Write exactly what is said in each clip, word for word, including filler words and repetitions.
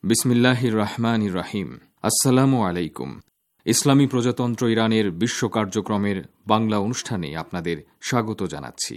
বিসমিল্লাহির রহমানির রহিম। আসসালামু আলাইকুম। ইসলামী প্রজাতন্ত্র ইরানের বিশ্ব কার্যক্রমের বাংলা অনুষ্ঠানে আপনাদের স্বাগত জানাচ্ছি।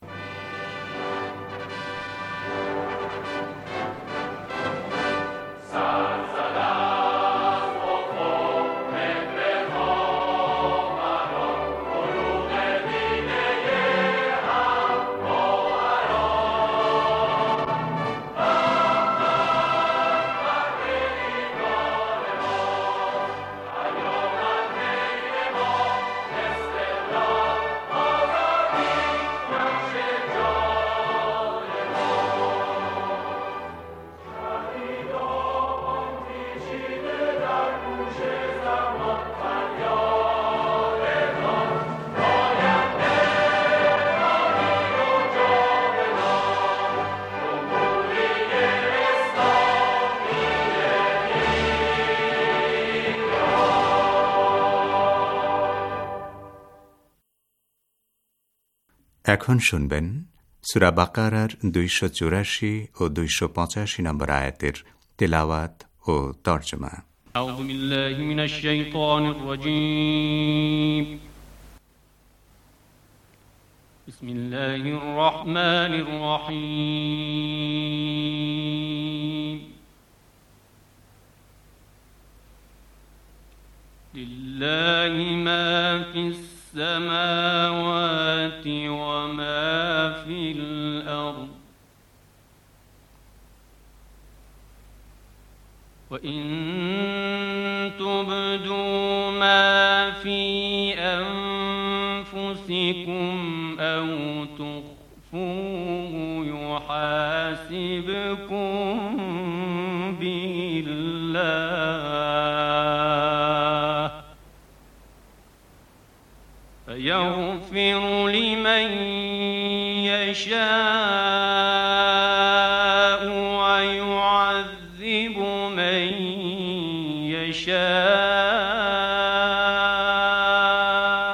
এখন শুনবেন সূরা বাকারার দুইশো চুরাশি ও দুইশো পঁচাশি নম্বর আয়াতের তেলাওয়াত ও তর্জমা। আউযু বিল্লাহি মিনাশ শাইতানির রাজীম। বিসমিল্লাহির রহমানির রহিম। লিল্লাহি মা ফিস السماوات وما في الأرض وإن تبدوا ما في أنفسكم أو تخفوه يحاسبكم به الله يغفر لمن يشاء ويعذب من يشاء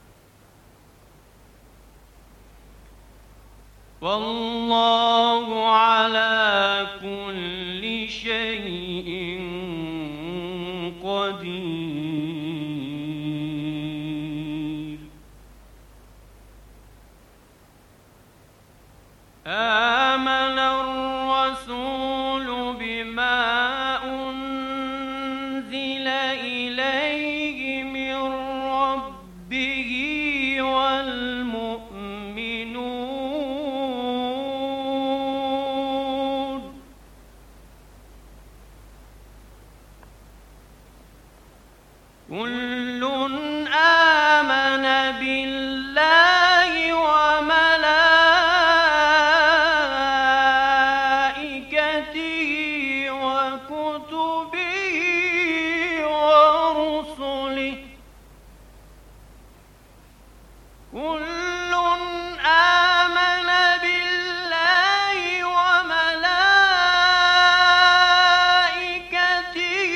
والله على كل شيء قدير. آمن الرسول بما أنزل إليه من ربه والمؤمنون كل آمن بالله كل آمن بالله وملائكته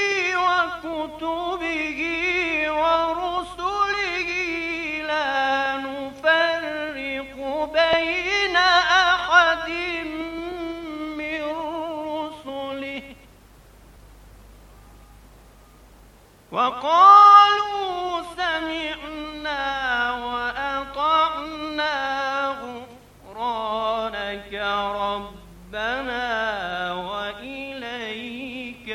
وكتبه ورسله لا نفرق بين أحد من رسله وقالوا سمعنا غفرانك ربنا وإليك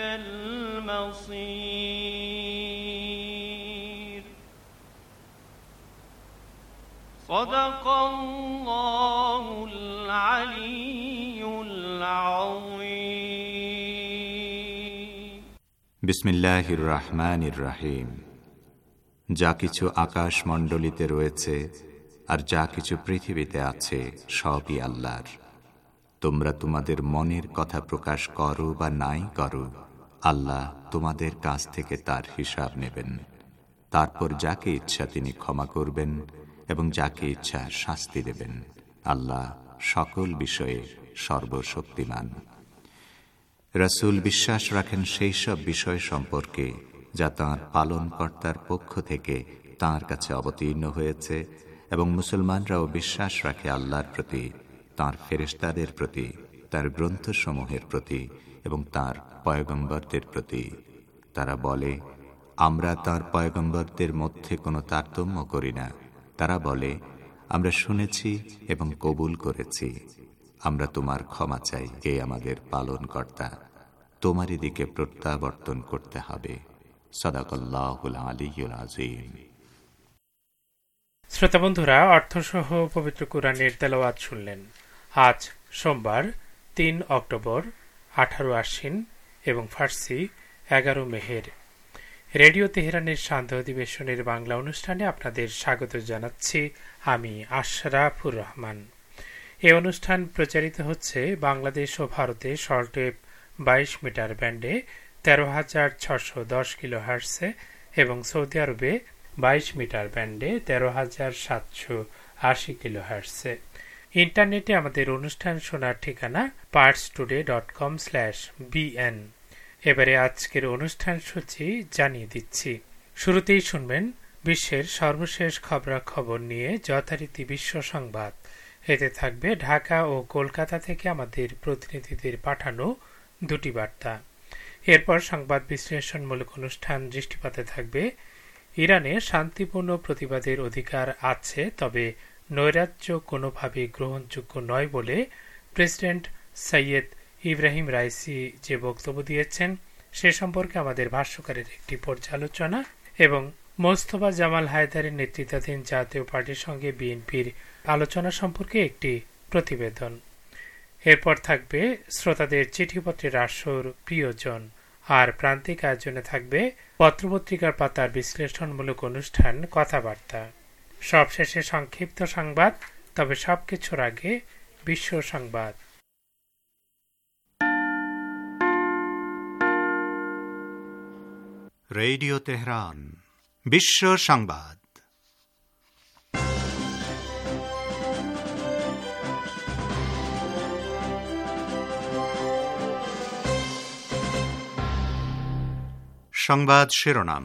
المصير. صدق الله العلي العظيم. বিসমিল্লাহির রহমানির রহিম। যা কিছু আকাশ মণ্ডলীতে রয়েছে আর যা কিছু পৃথিবীতে আছে সবই আল্লাহর। তোমরা তোমাদের মনের কথা প্রকাশ করো বা নাই করো, আল্লাহ তোমাদের কাছ থেকে তার হিসাব নেবেন। তারপর যাকে ইচ্ছা তিনি ক্ষমা করবেন এবং যাকে ইচ্ছা শাস্তি দেবেন। আল্লাহ সকল বিষয়ে সর্বশক্তিমান। রাসূল বিশ্বাস রাখেন সেই সব বিষয় সম্পর্কে যা তাঁর পালনকর্তার পক্ষ থেকে তাঁর কাছে অবতীর্ণ হয়েছে, এবং মুসলমানরাও বিশ্বাস রাখে আল্লাহর প্রতি, তাঁর ফেরেশতাদের প্রতি তার গ্রন্থসমূহের প্রতি এবং তার পয়গম্বরদের প্রতি। তারা বলে, আমরা তার পয়গম্বরদের মধ্যে কোনো তারতম্য করি না। তারা বলে, আমরা শুনেছি এবং কবুল করেছি। আমরা তোমার ক্ষমা চাই, কে আমাদের পালনকর্তা। তোমারই দিকে প্রত্যাবর্তন করতে হবে। সাদাকাল্লাহুল আলিয়্যুল আযীম। শ্রোতা বন্ধুরা, অর্থসহ পবিত্র কুরআনের তেলাওয়াত শুনলেন। আজ সোমবার তিন অক্টোবর আঠারো আশ্বিন এবং ফার্সি এগারো মেহের। রেডিও তেহরানের সান্ধ্য অধিবেশনের বাংলা অনুষ্ঠানে আপনাদের স্বাগত জানাচ্ছি আমি আশরাফুর রহমান। এই অনুষ্ঠান প্রচারিত হচ্ছে বাংলাদেশ ও ভারতে শর্টওয়েভ বাইশ মিটার ব্যান্ডে তেরো হাজার ছশো দশ কিলো হার্টসে এবং সৌদি আরবে বাইশ মিটার ব্যান্ডে তেরো হাজার সাতশো আশি কিলো হার্টসে। ইন্টারনেটে আমাদের অনুষ্ঠান শোনার ঠিকানা Pars Today dot com slash B N. এবারে আজকের অনুষ্ঠান সূচি জানিয়ে দিচ্ছি। শুরুতেই শুনবেন বিশ্বের সর্বশেষ খবরাখবর নিয়ে যথারীতি বিশ্ব সংবাদ। এতে থাকবে ঢাকা ও কলকাতা থেকে আমাদের প্রতিনিধিদের পাঠানো দুটি বার্তা। এরপর সংবাদ বিশ্লেষণমূলক অনুষ্ঠান দৃষ্টিপাতে থাকবে ইরানে শান্তিপূর্ণ প্রতিবাদের অধিকার আছে, তবে নৈরাজ্য কোনোভাবে গ্রহণযোগ্য নয় বলে প্রেসিডেন্ট সৈয়দ ইব্রাহিম রাইসি যে বক্তব্য দিয়েছেন সে সম্পর্কে আমাদের ভাষ্যকারের একটি পর্যালোচনা এবং মোস্তফা জামাল হায়দারের নেতৃত্বাধীন জাতীয় পার্টির সঙ্গে বিএনপির আলোচনা সম্পর্কে একটি প্রতিবেদন। এরপর থাকবে শ্রোতাদের চিঠিপত্রের আসর প্রিয়জন, আর প্রান্তিক আয়োজনে থাকবে পত্রপত্রিকার পাতার বিশ্লেষণমূলক অনুষ্ঠান কথাবার্তা। সবশেষে সংক্ষিপ্ত সংবাদ, তবে সবকিছুর আগে বিশ্ব সংবাদ। রেডিও তেহরান বিশ্ব সংবাদ। সংবাদ শিরোনাম।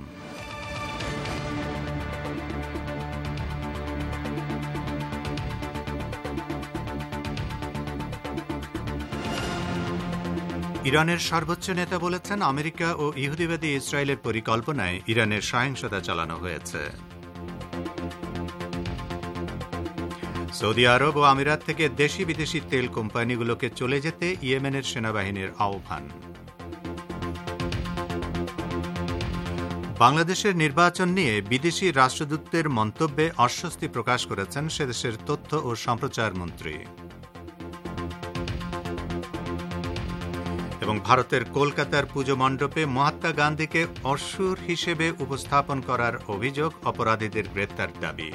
ইরানের সর্বোচ্চ নেতা বলেছেন, আমেরিকা ও ইহুদিবাদী ইসরায়েলের পরিকল্পনায় ইরানের সহিংসতা চালানো হয়েছে। সৌদি আরব ও আমিরাত থেকে দেশি বিদেশি তেল কোম্পানিগুলোকে চলে যেতে ইয়েমেনের সেনাবাহিনীর আহ্বান। বাংলাদেশের নির্বাচন নিয়ে বিদেশি রাষ্ট্রদূতের মন্তব্যে অস্বস্তি প্রকাশ করেছেন সেদেশের তথ্য ও সম্প্রচার মন্ত্রী। এবং ভারতের কলকাতার পুজো মণ্ডপে মহাত্মা গান্ধীকে অসুর হিসেবে উপস্থাপন করার অভিযোগ, অপরাধীদের গ্রেপ্তার দাবি।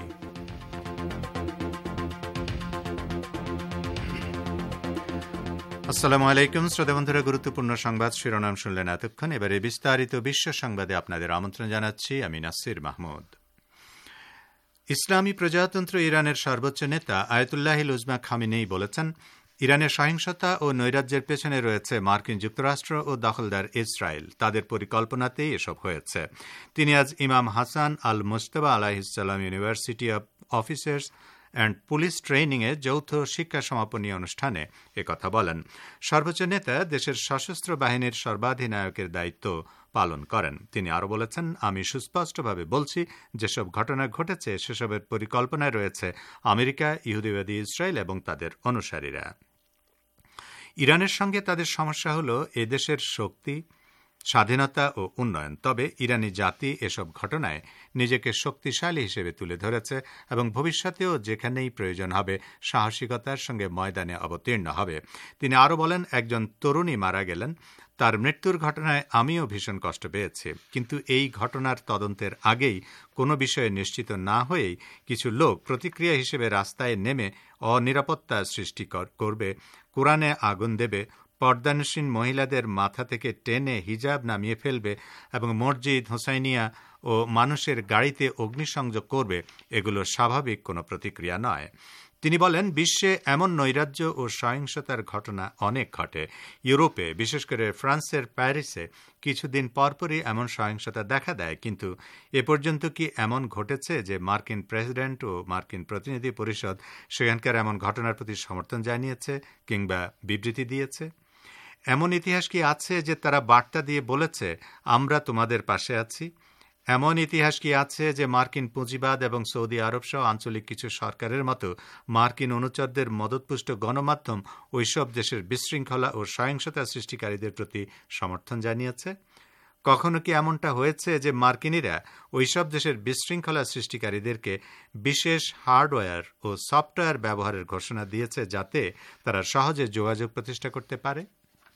আসসালামু আলাইকুম শ্রোতা বন্ধুরা, গুরুত্বপূর্ণ সংবাদ শিরোনাম শুনলেন এতক্ষণ। এবারে বিস্তারিত বিশ্ব সংবাদে আপনাদের আমন্ত্রণ জানাচ্ছি আমি নাসির মাহমুদ। ইসলামী প্রজাতন্ত্র ইরানের সর্বোচ্চ নেতা আয়াতুল্লাহিল উজমা খামেনেই বলেছেন, ইরানের সহিংসতা ও নৈরাজ্যের পেছনে রয়েছে মার্কিন যুক্তরাষ্ট্র ও দখলদার ইসরায়েল। তাদের পরিকল্পনাতেই এসব হয়েছে। তিনি আজ ইমাম হাসান আল মুজতবা আলাইহিসসালাম university of officers and police ট্রেনিংয়ে যৌথ শিক্ষা সমাপনী অনুষ্ঠানে একথা বলেন। সর্বোচ্চ নেতা দেশের সশস্ত্র বাহিনীর সর্বাধিনায়কের দায়িত্ব পালন করেন। তিনি আরও বলেছেন, আমি সুস্পষ্টভাবে বলছি, যেসব ঘটনা ঘটেছে সেসবের পরিকল্পনায় রয়েছে আমেরিকা, ইহুদিবাদী ইসরায়েল এবং তাদের অনুসারীরা। ইরানের সঙ্গে তাদের সমস্যা হল এদেশের শক্তি, স্বাধীনতা ও উন্নয়ন। তবে ইরানি জাতি এসব ঘটনায় নিজেকে শক্তিশালী হিসেবে তুলে ধরেছে এবং ভবিষ্যতেও যেখানেই প্রয়োজন হবে সাহসিকতার সঙ্গে ময়দানে অবতীর্ণ হবে। তিনি আরও বলেন, একজন তরুণী মারা গেলেন, তার মৃত্যুর ঘটনায় আমিও ভীষণ কষ্ট পেয়েছি, কিন্তু এই ঘটনার তদন্তের আগেই কোনো বিষয়ে নিশ্চিত না হয়েই কিছু লোক প্রতিক্রিয়া হিসেবে রাস্তায় নেমে অনিরাপত্তা সৃষ্টি করবে, কোরআনে আগুন দেবে, পর্দানসীন মহিলাদের মাথা থেকে টেনে হিজাব নামিয়ে ফেলবে এবং মসজিদ, হোসাইনিয়া ও মানুষের গাড়িতে অগ্নিসংযোগ করবে। এগুলো স্বাভাবিক কোনো প্রতিক্রিয়া নয়। তিনি বলেন, বিশ্বে এমন নৈরাজ্য ও সহিংসতার ঘটনা অনেক ঘটে। ইউরোপে, বিশেষ করে ফ্রান্সের প্যারিসে কিছুদিন পরপরই এমন সহিংসতা দেখা দেয়, কিন্তু এ পর্যন্ত কি এমন ঘটেছে যে মার্কিন প্রেসিডেন্ট ও মার্কিন প্রতিনিধি পরিষদ সেখানকার এমন ঘটনার প্রতি সমর্থন জানিয়েছে কিংবা বিবৃতি দিয়েছে? এমন ইতিহাস কি আছে যে তারা বার্তা দিয়ে বলেছে আমরা তোমাদের পাশে আছি? এমন ইতিহাস কি আছে যে মার্কিন পুঁজিবাদ এবং সৌদি আরব সহ আঞ্চলিক কিছু সরকারের মতো মার্কিন অনুচরদের মদতপুষ্ট গণমাধ্যম ওইসব দেশের বিশৃঙ্খলা ও সহিংসতা সৃষ্টিকারীদের প্রতি সমর্থন জানিয়েছে? কখনো কি এমনটা হয়েছে যে মার্কিনীরা ওইসব দেশের বিশৃঙ্খলা সৃষ্টিকারীদেরকে বিশেষ হার্ডওয়্যার ও সফটওয়্যার ব্যবহারের ঘোষণা দিয়েছে যাতে তারা সহজে যোগাযোগ প্রতিষ্ঠা করতে পারে?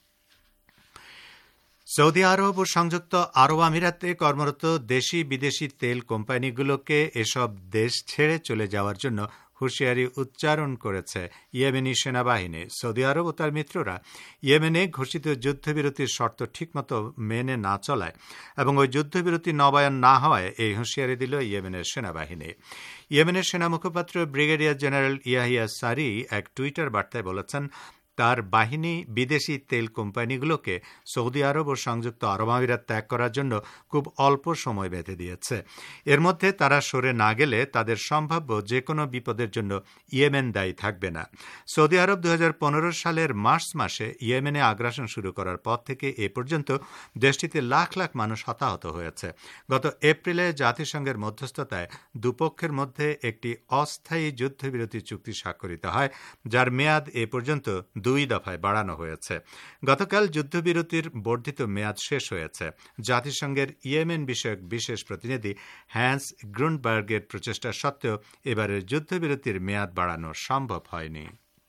সৌদি আরব ও সংযুক্ত আরব আমিরাতে কর্মরত দেশি বিদেশি তেল কোম্পানিগুলোকে এসব দেশ ছেড়ে চলে যাওয়ার জন্য হুঁশিয়ারি উচ্চারণ করেছে ইয়েমেনি সেনাবাহিনী। সৌদি আরব ও তার মিত্ররা ইয়েমেনে ঘোষিত যুদ্ধবিরতির শর্ত ঠিকমতো মেনে না চলায় এবং ওই যুদ্ধবিরতি নবায়ন না হওয়ায় এই হুঁশিয়ারি দিল ইয়েমেনের সেনাবাহিনী। ইয়েমেনের সেনা মুখপাত্র ব্রিগেডিয়ার জেনারেল ইয়াহিয়া সারি এক টুইটার বার্তায় বলেছেন, তার বাহিনী বিদেশি তেল কোম্পানিগুলোকে সৌদি আরব ও সংযুক্ত আরব আমিরাত ত্যাগ করার জন্য খুব অল্প সময় বেঁধে দিয়েছে। এর মধ্যে তারা সরে না গেলে তাদের সম্ভাব্য যে কোনো বিপদের জন্য ইয়েমেন দায়ী থাকবে না। সৌদি আরব দু হাজার পনেরো সালের মার্চ মাসে ইয়েমেনে আগ্রাসন শুরু করার পর থেকে এ পর্যন্ত দেশটিতে লাখ লাখ মানুষ হতাহত হয়েছে। গত এপ্রিলে জাতিসংঘের মধ্যস্থতায় দুপক্ষের মধ্যে একটি অস্থায়ী যুদ্ধবিরতি চুক্তি স্বাক্ষরিত হয়, যার মেয়াদ এ পর্যন্ত দুই দফায় বাড়ানো হয়েছে। গতকাল যুদ্ধবিরতির বর্ধিত মেয়াদ শেষ হয়েছে। জাতিসংঘের ইয়েমেন বিষয়ক বিশেষ প্রতিনিধি হ্যান্স গ্রুনবার্গের প্রচেষ্টা সত্ত্বেও এবারের যুদ্ধবিরতির মেয়াদ বাড়ানো সম্ভব হয়নি।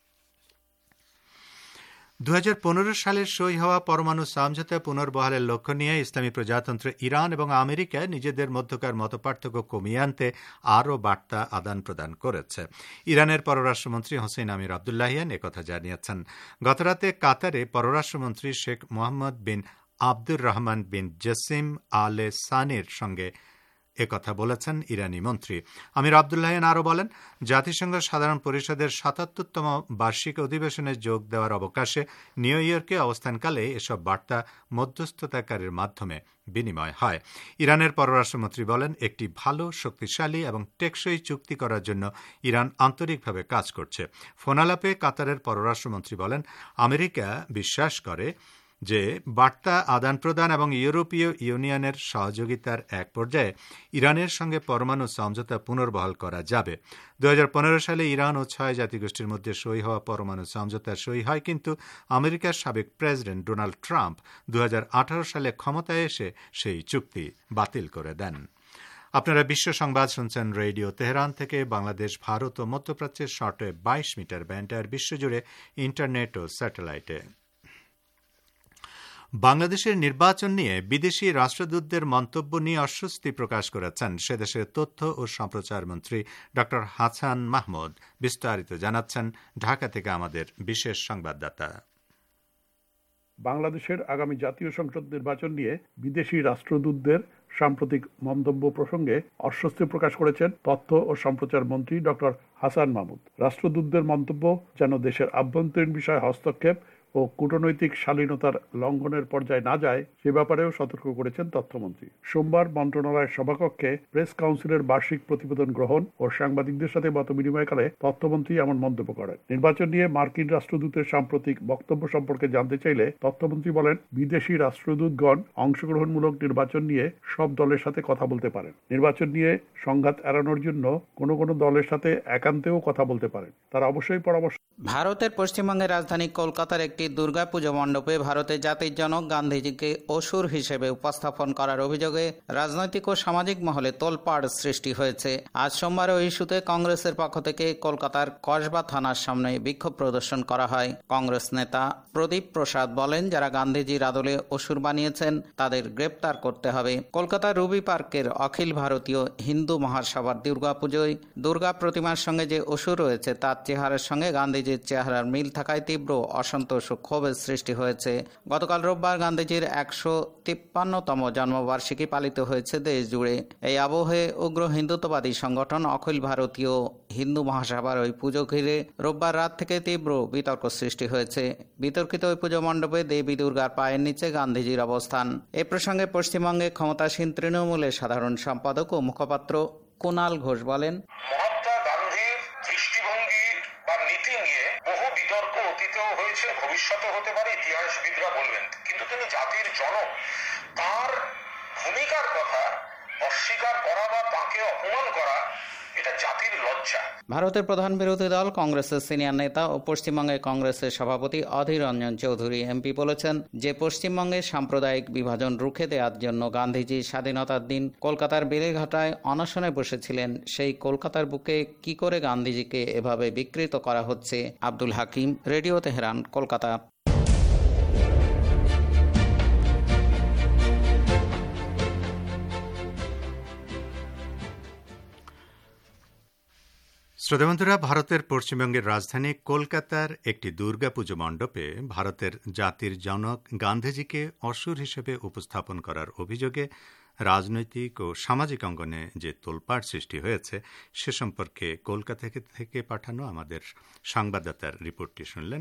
দু হাজার পনেরো সালের সই হওয়া পরমাণু সমঝোতা পুনর্বহালের লক্ষ্য নিয়ে ইসলামী প্রজাতন্ত্র ইরান এবং আমেরিকা নিজেদের মধ্যকার মতপার্থক্য কমিয়ে আনতে আরও বার্তা আদান প্রদান করেছে। ইরানের পররাষ্ট্রমন্ত্রী হোসেন আমির আবদুল্লাহিয়ান একথা জানিয়েছেন। গতরাতে কাতারে পররাষ্ট্রমন্ত্রী শেখ মোহাম্মদ বিন আব্দুর রহমান বিন জসিম আলে সানির সঙ্গে একথা বলেছেন ইরানি মন্ত্রী। আমির আবদুল্লাহিয়ান আরও বলেন, জাতিসংঘ সাধারণ পরিষদের সাতাত্তরতম বার্ষিক অধিবেশনে যোগ দেওয়ার অবকাশে নিউ ইয়র্কে অবস্থানকালে এসব বার্তা মধ্যস্থতাকারীর মাধ্যমে বিনিময় হয়। ইরানের পররাষ্ট্রমন্ত্রী বলেন, একটি ভালো, শক্তিশালী এবং টেকসই চুক্তি করার জন্য ইরান আন্তরিকভাবে কাজ করছে। ফোনালাপে কাতারের পররাষ্ট্রমন্ত্রী বলেন, আমেরিকা বিশ্বাস করে যে বার্তা আদান প্রদান এবং ইউরোপীয় ইউনিয়নের সহযোগিতার এক পর্যায়ে ইরানের সঙ্গে পরমাণু সমঝোতা পুনর্বহাল করা যাবে। দু হাজার পনেরো সালে ইরান ও ছয় জাতিগোষ্ঠীর মধ্যে সই হওয়া পরমাণু সমঝোতা সই হয়, কিন্তু আমেরিকার সাবেক প্রেসিডেন্ট ডোনাল্ড ট্রাম্প দু হাজার আঠারো সালে ক্ষমতায় এসে সেই চুক্তি বাতিল করে দেন। আপনারা বিশ্ব সংবাদ শুনছেন রেডিও তেহরান থেকে। বাংলাদেশ, ভারত ও মধ্যপ্রাচ্যের শর্টওয়েভ বাইশ মিটার ব্যান্ড আর বিশ্বজুড়ে ইন্টারনেট ও স্যাটেলাইটে। বাংলাদেশের নির্বাচন নিয়ে বিদেশি রাষ্ট্রদূতদের মন্তব্য নিয়ে অস্বস্তি প্রকাশ করেছেন সেদেশের তথ্য ও সম্প্রচার মন্ত্রী ড হাসান মাহমুদ। বিস্তারিত জানাচ্ছেন ঢাকা থেকে আমাদের বিশেষ সংবাদদাতা। বাংলাদেশের আগামী জাতীয় সংসদ নির্বাচন নিয়ে বিদেশি রাষ্ট্রদূতদের সাম্প্রতিক মন্তব্য প্রসঙ্গে অস্বস্তি প্রকাশ করেছেন তথ্য ও সম্প্রচার মন্ত্রী ড হাসান মাহমুদ। রাষ্ট্রদূতদের মন্তব্য যেন দেশের আভ্যন্তরীণ বিষয়ে হস্তক্ষেপ ও কূটনৈতিক শালীনতার লঙ্ঘনের পর্যায়ে না যায় সে ব্যাপারেও সতর্ক করেছেন তথ্যমন্ত্রী। সোমবার মন্ত্রণালয়ের সভাকক্ষে প্রেস কাউন্সিলের বার্ষিক প্রতিবেদন গ্রহণ ও সাংবাদিকদের সাথে মত বিনিময়কালে তথ্যমন্ত্রী এমন মন্তব্য করেন। নির্বাচন নিয়ে মার্কিন রাষ্ট্রদূতের সাম্প্রতিক বক্তব্য সম্পর্কে জানতে চাইলে তথ্যমন্ত্রী বলেন, বিদেশি রাষ্ট্রদূতগণ অংশগ্রহণমূলক নির্বাচন নিয়ে সব দলের সাথে কথা বলতে পারেন। নির্বাচন নিয়ে সংঘাত এড়ানোর জন্য কোনো কোনো দলের সাথে একান্তেও কথা বলতে পারেন। তারা অবশ্যই পরামর্শ। ভারতের পশ্চিমবঙ্গের রাজধানী কলকাতার একটি দুর্গাপুজো মণ্ডপে ভারতের জাতির জনক গান্ধীজিকে অসুর হিসেবে উপস্থাপন করার অভিযোগে রাজনৈতিক ও সামাজিক মহলে তোলপাড় সৃষ্টি হয়েছে। আজ সোমবার ওই ইস্যুতে কংগ্রেসের পক্ষ থেকে কলকাতার কসবা থানার সামনে বিক্ষোভ প্রদর্শন করা হয়। কংগ্রেস নেতা প্রদীপ প্রসাদ বলেন, যারা গান্ধীজির আদলে অসুর বানিয়েছেন তাদের গ্রেপ্তার করতে হবে। কলকাতার রুবি পার্কের অখিল ভারতীয় হিন্দু মহাসভার দুর্গাপুজোয় দুর্গা প্রতিমার সঙ্গে যে অসুর রয়েছে তার চেহারার সঙ্গে গান্ধীজি গান্ধীজির চেহারার মিল থাকায় তীব্র অসন্তোষ ও ক্ষোভের সৃষ্টি হয়েছে। গতকাল রোববার গান্ধীজির একশো তিপ্পান্নতম জন্মবার্ষিকী পালিত হয়েছে দেশ জুড়ে। এই আবহে উগ্র হিন্দুত্ববাদী সংগঠন অখিল ভারতীয় হিন্দু মহাসভার ওই পুজো ঘিরে রোববার রাত থেকে তীব্র বিতর্ক সৃষ্টি হয়েছে। বিতর্কিত ওই পুজো মণ্ডপে দেবী দুর্গার পায়ের নিচে গান্ধীজির অবস্থান। এ প্রসঙ্গে পশ্চিমবঙ্গে ক্ষমতাসীন তৃণমূলের সাধারণ সম্পাদক ও মুখপাত্র কুণাল ঘোষ বলেন, মহাত্মা গান্ধীর দৃষ্টিভঙ্গি বা নীতি নিয়ে বহু বিতর্ক অতীতেও হয়েছে, ভবিষ্যতে হতে পারে, ইতিহাসবিদরা বলবেন। কিন্তু তিনি জাতির জনক, তার ভূমিকার কথা অস্বীকার করা বা তাকে অপমান করা এটা জাতির লজ্জা। ভারতের প্রধান বিরোধী দল কংগ্রেসের সিনিয়র নেতা ও পশ্চিমবঙ্গে কংগ্রেসের সভাপতি অধীর রঞ্জন চৌধুরী এমপি বলেছেন যে পশ্চিমবঙ্গে সাম্প্রদায়িক বিভাজন রুখে দেওয়ার জন্য গান্ধীজি স্বাধীনতার দিন কলকাতার বেলেঘাটায় অনশনে বসেছিলেন, সেই কলকাতার বুকে কি করে গান্ধীজিকে এভাবে বিকৃত করা হচ্ছে। Abdul Hakim, radio Tehran, Kolkata. শ্রোতাবন্ধুরা, ভারতের পশ্চিমবঙ্গের রাজধানী কলকাতার একটি দুর্গাপুজো মণ্ডপে ভারতের জাতির জনক গান্ধীজিকে অসুর হিসেবে উপস্থাপন করার অভিযোগে রাজনৈতিক ও সামাজিক অঙ্গনে যে তোলপাড় সৃষ্টি হয়েছে সে সম্পর্কে কলকাতা থেকে পাঠানো আমাদের সংবাদদাতার রিপোর্টটি শুনলেন।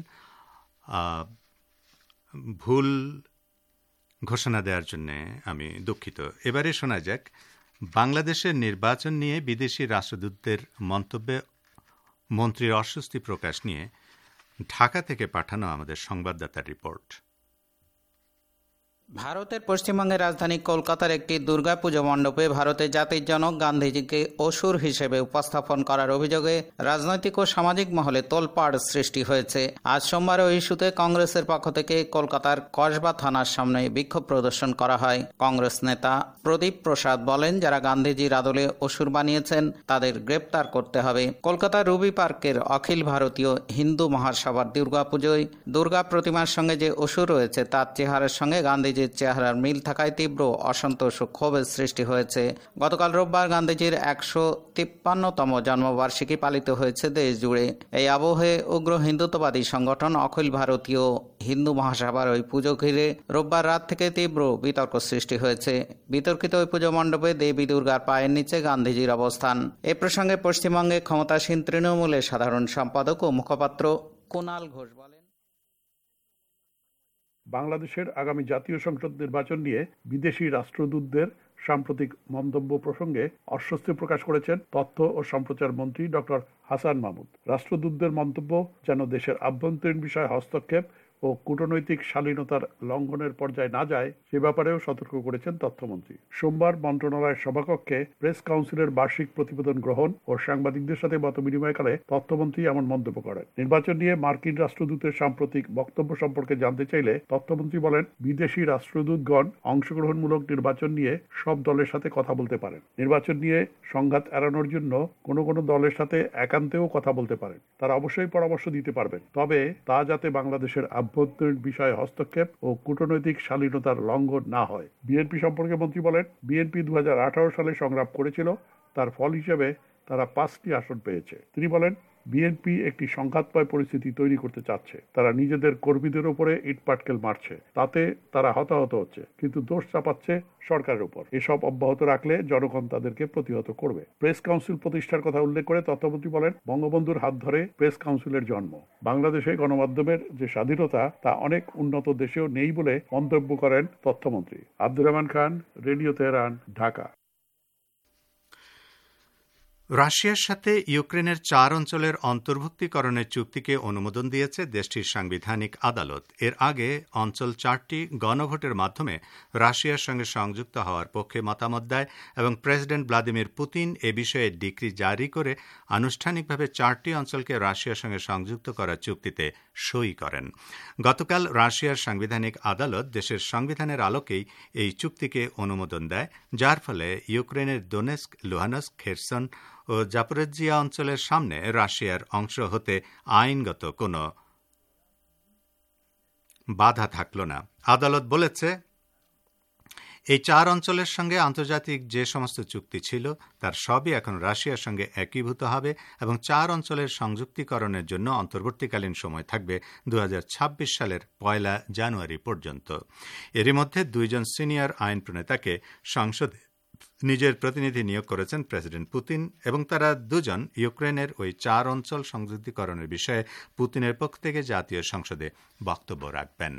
ভুল ঘোষণা দেওয়ার জন্য আমি দুঃখিত। এবারে শোনা যাক বাংলাদেশের নির্বাচন নিয়ে বিদেশি রাষ্ট্রদূতদের মন্তব্যে মন্ত্রীর অস্বস্তি প্রকাশ নিয়ে ঢাকা থেকে পাঠানো আমাদের সংবাদদাতার রিপোর্ট। ভারতের পশ্চিমবঙ্গের রাজধানী কলকাতার একটি দুর্গাপুজো মণ্ডপে ভারতের জাতির জনক গান্ধীজিকে অসুর হিসেবে উপস্থাপন করার অভিযোগে রাজনৈতিক ও সামাজিক মহলে তোলপাড় সৃষ্টি হয়েছে। আজ সোমবার ওই ইস্যুতে কংগ্রেসের পক্ষ থেকে কলকাতার কসবা থানার সামনে বিক্ষোভ প্রদর্শন করা হয়। কংগ্রেস নেতা প্রদীপ প্রসাদ বলেন, যারা গান্ধীজির আদলে অসুর বানিয়েছেন তাদের গ্রেপ্তার করতে হবে। কলকাতার রুবি পার্কের অখিল ভারতীয় হিন্দু মহাসভার দুর্গাপুজোয় দুর্গা প্রতিমার সঙ্গে যে অসুর রয়েছে তার চেহারার সঙ্গে গান্ধীজি চেহারার মিল থাকায় তীব্র অসন্তোষ ও ক্ষোভের সৃষ্টি হয়েছে। গতকাল রোববার গান্ধীজির একশো তিপ্পান্নতম জন্মবার্ষিকী পালিত হয়েছে দেশ জুড়ে। এই আবহে উগ্র হিন্দুত্ববাদী সংগঠন অখিল ভারতীয় হিন্দু মহাসভার ওই পুজো ঘিরে রোববার রাত থেকে তীব্র বিতর্ক সৃষ্টি হয়েছে। বিতর্কিত ওই পুজো মণ্ডপে দেবী দুর্গার পায়ের নিচে গান্ধীজির অবস্থান। এ প্রসঙ্গে পশ্চিমবঙ্গে ক্ষমতাসীন তৃণমূলের সাধারণ সম্পাদক ও মুখপাত্র কুণাল ঘোষ বলেন, বাংলাদেশের আগামী জাতীয় সংসদ নির্বাচন নিয়ে বিদেশি রাষ্ট্রদূতদের সাম্প্রতিক মন্তব্য প্রসঙ্গে অস্বস্তি প্রকাশ করেছেন তথ্য ও সম্প্রচার মন্ত্রী ডক্টর হাসান মাহমুদ। রাষ্ট্রদূতদের মন্তব্য যেন দেশের আভ্যন্তরীণ বিষয়ে হস্তক্ষেপ ও কূটনৈতিক শালীনতার লঙ্ঘনের পর্যায়ে না যায় সে ব্যাপারেও সতর্ক করেছেন তথ্যমন্ত্রী। সোমবার মন্ত্রণালয়ের সভাকক্ষে প্রেস কাউন্সিলের বার্ষিক প্রতিবেদন গ্রহণ ও সাংবাদিকদের সাথে মত বিনিময়কালে তথ্যমন্ত্রী এমন মন্তব্য করেন। নির্বাচন নিয়ে মার্কিন রাষ্ট্রদূতের সাম্প্রতিক বক্তব্য সম্পর্কে জানতে চাইলে তথ্যমন্ত্রী বলেন, বিদেশি রাষ্ট্রদূতগণ অংশগ্রহণমূলক নির্বাচন নিয়ে সব দলের সাথে কথা বলতে পারেন। নির্বাচন নিয়ে সংঘাত এড়ানোর জন্য কোনো কোনো দলের সাথে একান্তেও কথা বলতে পারেন। তারা অবশ্যই পরামর্শ দিতে পারবেন, তবে তা যাতে বাংলাদেশের আভ্যন্তরীণ বিষয়ে হস্তক্ষেপ ও কূটনৈতিক শালীনতার লঙ্ঘন না হয়। বিএনপি সম্পর্কে মন্ত্রী বলেন, বিএনপি দু হাজার আঠারো সালে সংগ্রাম করেছিল, তার ফল হিসেবে তারা পাঁচটি আসন পেয়েছে। তিনি বলেন, বিএনপি একটি সংঘাতময় পরিস্থিতি তৈরি করতে চাচ্ছে। তারা নিজেদের কর্মীদের উপরে ইটপাটকেল মারছে, তাতে তারা হতাহত হচ্ছে, কিন্তু দোষ চাপাচ্ছে সরকারের উপর। এসব অব্যাহত রাখলে জনগণ তাদেরকে প্রতিহত করবে। প্রেস কাউন্সিল প্রতিষ্ঠার কথা উল্লেখ করে তথ্যমন্ত্রী বলেন, বঙ্গবন্ধুর হাত ধরে প্রেস কাউন্সিলের জন্ম। বাংলাদেশে গণমাধ্যমের যে স্বাধীনতা তা অনেক উন্নত দেশেও নেই বলে মন্তব্য করেন তথ্যমন্ত্রী। Abdur Rahman Khan, radio Tehran, Dhaka. রাশিয়ার সাথে ইউক্রেনের চার অঞ্চলের অন্তর্ভুক্তিকরণের চুক্তিকে অনুমোদন দিয়েছে দেশটির সাংবিধানিক আদালত। এর আগে অঞ্চল চারটি গণভোটের মাধ্যমে রাশিয়ার সঙ্গে সংযুক্ত হওয়ার পক্ষে মতামত দেয় এবং প্রেসিডেন্ট ভ্লাদিমির পুতিন এ বিষয়ে ডিক্রি জারি করে আনুষ্ঠানিকভাবে চারটি অঞ্চলকে রাশিয়ার সঙ্গে সংযুক্ত করার চুক্তিতে সই করেন। গতকাল রাশিয়ার সাংবিধানিক আদালত দেশের সংবিধানের আলোকেই এই চুক্তিকে অনুমোদন দেয়, যার ফলে ইউক্রেনের দোনেস্ক, লুহানস্ক, খেরসন ও জাপোরিজিয়া অঞ্চলের সামনে রাশিয়ার অংশ হতে আইনগত কোনো বাধা থাকল না। আদালত বলেছে, এই চার অঞ্চলের সঙ্গে আন্তর্জাতিক যে সমস্ত চুক্তি ছিল তার সবই এখন রাশিয়ার সঙ্গে একীভূত হবে এবং চার অঞ্চলের সংযুক্তিকরণের জন্য অন্তর্বর্তীকালীন সময় থাকবে দু হাজার ছাব্বিশ সালের পয়লা জানুয়ারি পর্যন্ত। এরই মধ্যে দুইজন সিনিয়র আইন প্রণেতাকে সংসদে নিজের প্রতিনিধি নিয়োগ করেছেন প্রেসিডেন্ট পুতিন এবং তারা দুজন ইউক্রেনের ওই চার অঞ্চল সংযুক্তিকরণের বিষয়ে পুতিনের পক্ষ থেকে জাতীয় সংসদে বক্তব্য রাখবেন।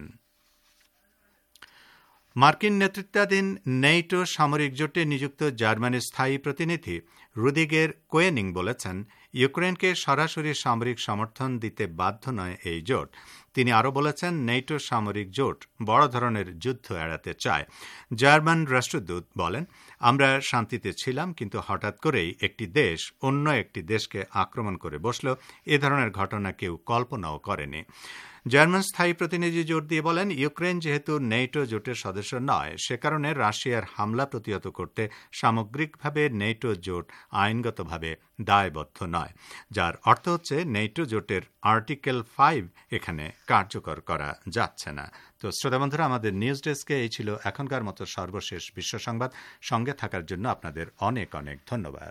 মার্কিন নেতৃত্বাধীন নেটো সামরিক জোটে নিযুক্ত জার্মানির স্থায়ী প্রতিনিধি রুদিগের কোয়েনিং বলেছেন, ইউক্রেনকে সরাসরি সামরিক সমর্থন দিতে বাধ্য নয় এই জোট। তিনি আরও বলেছেন, নেটো সামরিক জোট বড় ধরনের যুদ্ধ এড়াতে চায়। জার্মান রাষ্ট্রদূত বলেন, আমরা শান্তিতে ছিলাম, কিন্তু হঠাৎ করেই একটি দেশ অন্য একটি দেশকে আক্রমণ করে বসল। এ ধরনের ঘটনা কেউ কল্পনাও করেনি। জার্মান স্থায়ী প্রতিনিধি জোর দিয়ে বলেন, ইউক্রেন যেহেতু নেটো জোটের সদস্য নয়, সে কারণে রাশিয়ার হামলা প্রতিহত করতে সামগ্রিকভাবে নেটো জোট আইনগতভাবে দায়বদ্ধ নয়, যার অর্থ হচ্ছে নেটো জোটের আর্টিকেল ফাইভ এখানে কার্যকর করা যাচ্ছে না। তো শ্রোতা বন্ধুরা, আমাদের নিউজ ডেস্কে এই ছিল এখনকার মতো সর্বশেষ বিশ্ব সংবাদ। সঙ্গে থাকার জন্য আপনাদের অনেক অনেক ধন্যবাদ।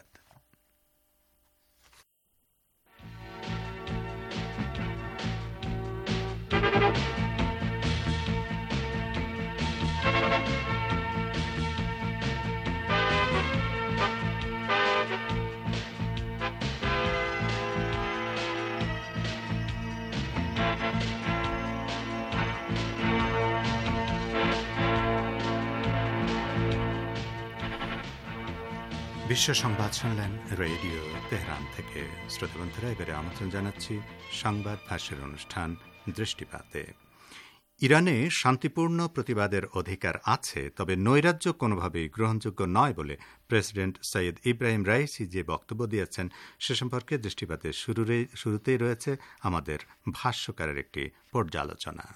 বিশ্ব সংবাদ শুনলেন রেডিও তেহরান থেকে। শ্রোতা বন্ধুরা, এবারে আমন্ত্রণ জানাচ্ছি সংবাদ ভাষ্যের অনুষ্ঠান দৃষ্টিপাতে। ইরানে শান্তিপূর্ণ প্রতিবাদের অধিকার আছে, তবে নৈরাজ্য কোনোভাবেই গ্রহণযোগ্য নয় বলে প্রেসিডেন্ট সৈয়দ ইব্রাহিম রাইসি যে বক্তব্য দিয়েছেন সে সম্পর্কে দৃষ্টিপাতের শুরুতেই রয়েছে আমাদের ভাষ্যকারের একটি পর্যালোচনা।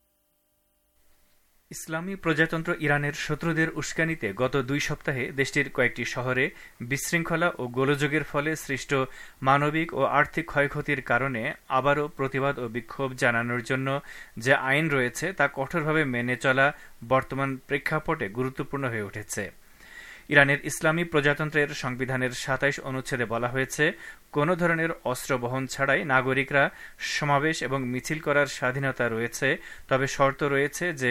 ইসলামী প্রজাতন্ত্র ইরানের শত্রুদের উস্কানিতে গত দুই সপ্তাহে দেশটির কয়েকটি শহরে বিশৃঙ্খলা ও গোলযোগের ফলে সৃষ্ট মানবিক ও আর্থিক ক্ষয়ক্ষতির কারণে আবারও প্রতিবাদ ও বিক্ষোভ জানানোর জন্য যে আইন রয়েছে তা কঠোরভাবে মেনে চলা বর্তমান প্রেক্ষাপটে গুরুত্বপূর্ণ হয়ে উঠেছে। ইরানের ইসলামী প্রজাতন্ত্রের সংবিধানের সাতাইশ অনুচ্ছেদে বলা হয়েছে, কোনো ধরনের অস্ত্র বহন ছাড়াই নাগরিকরা সমাবেশ এবং মিছিল করার স্বাধীনতা রয়েছে, তবে শর্ত রয়েছে যে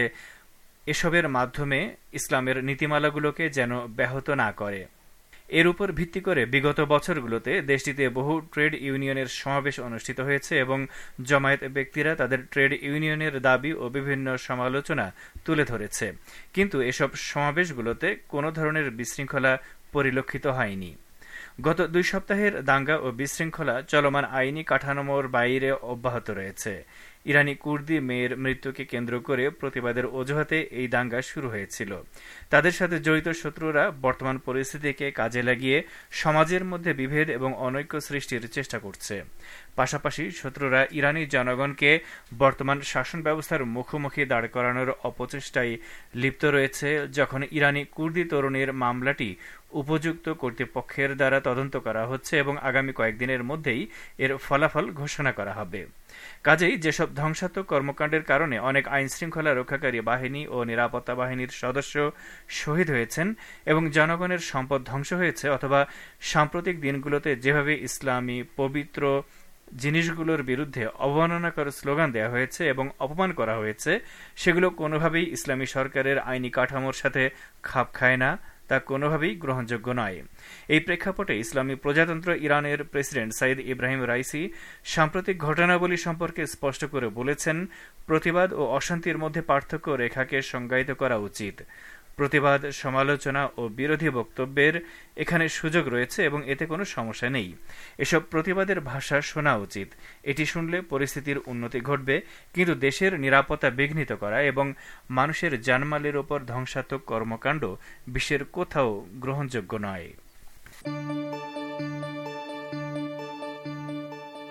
এসবের মাধ্যমে ইসলামের নীতিমালাগুলোকে যেন ব্যাহত না করে। এর উপর ভিত্তি করে বিগত বছরগুলোতে দেশটিতে বহু ট্রেড ইউনিয়নের সমাবেশ অনুষ্ঠিত হয়েছে এবং জমায়েত ব্যক্তিরা তাদের ট্রেড ইউনিয়নের দাবি ও বিভিন্ন সমালোচনা তুলে ধরেছে, কিন্তু এসব সমাবেশগুলোতে কোনো ধরনের বিশৃঙ্খলা পরিলক্ষিত হয়নি। গত দুই সপ্তাহের দাঙ্গা ও বিশৃঙ্খলা চলমান আইনি কাঠামোর বাইরে অব্যাহত রয়েছে। ইরানি কুর্দি মেয়ের মৃত্যুকে কেন্দ্র করে প্রতিবাদের অজুহাতে এই দাঙ্গা শুরু হয়েছিল। তাদের সাথে জড়িত শত্রুরা বর্তমান পরিস্থিতিকে কাজে লাগিয়ে সমাজের মধ্যে বিভেদ এবং অনৈক্য সৃষ্টির চেষ্টা করছে। পাশাপাশি শত্রুরা ইরানি জনগণকে বর্তমান শাসন ব্যবস্থার মুখোমুখি দাঁড় করানোর অপচেষ্টায় লিপ্ত রয়েছে, যখন ইরানি কুর্দি তরুণীর মামলাটি উপযুক্ত কর্তৃপক্ষের দ্বারা তদন্ত করা হচ্ছে এবং আগামী কয়েকদিনের মধ্যেই এর ফলাফল ঘোষণা করা হবে। কাজেই যেসব ধ্বংসাত্মক কর্মকাণ্ডের কারণে অনেক আইন শৃঙ্খলা রক্ষাকারী বাহিনী ও নিরাপত্তা বাহিনীর সদস্য শহীদ হয়েছেন এবং জনগণের সম্পদ ধ্বংস হয়েছে, অথবা সাম্প্রতিক দিনগুলোতে যেভাবে ইসলামী পবিত্র জিনিসগুলোর বিরুদ্ধে অবমাননাকর স্লোগান দেওয়া হয়েছে এবং অপমান করা হয়েছে, সেগুলো কোনোভাবেই ইসলামী সরকারের আইনি কাঠামোর সাথে খাপ খায় না, তা কোনোভাবেই গ্রহণযোগ্য নয়। এই প্রেক্ষাপটে ইসলামী প্রজাতন্ত্র ইরানের প্রেসিডেন্ট সৈয়দ ইব্রাহিম রাইসি সাম্প্রতিক ঘটনাবলী সম্পর্কে স্পষ্ট করে বলেছেন, প্রতিবাদ ও অশান্তির মধ্যে পার্থক্য রেখাকে সংজ্ঞায়িত করা উচিত। প্রতিবাদ, সমালোচনা ও বিরোধী বক্তব্যের এখানে সুযোগ রয়েছে এবং এতে কোনো সমস্যা নেই। এসব প্রতিবাদের ভাষা শোনা উচিত। এটি শুনলে পরিস্থিতির উন্নতি ঘটবে, কিন্তু দেশের নিরাপত্তা বিঘ্নিত করা এবং মানুষের জানমালের ওপর ধ্বংসাত্মক কর্মকাণ্ড বিশ্বের কোথাও গ্রহণযোগ্য নয়।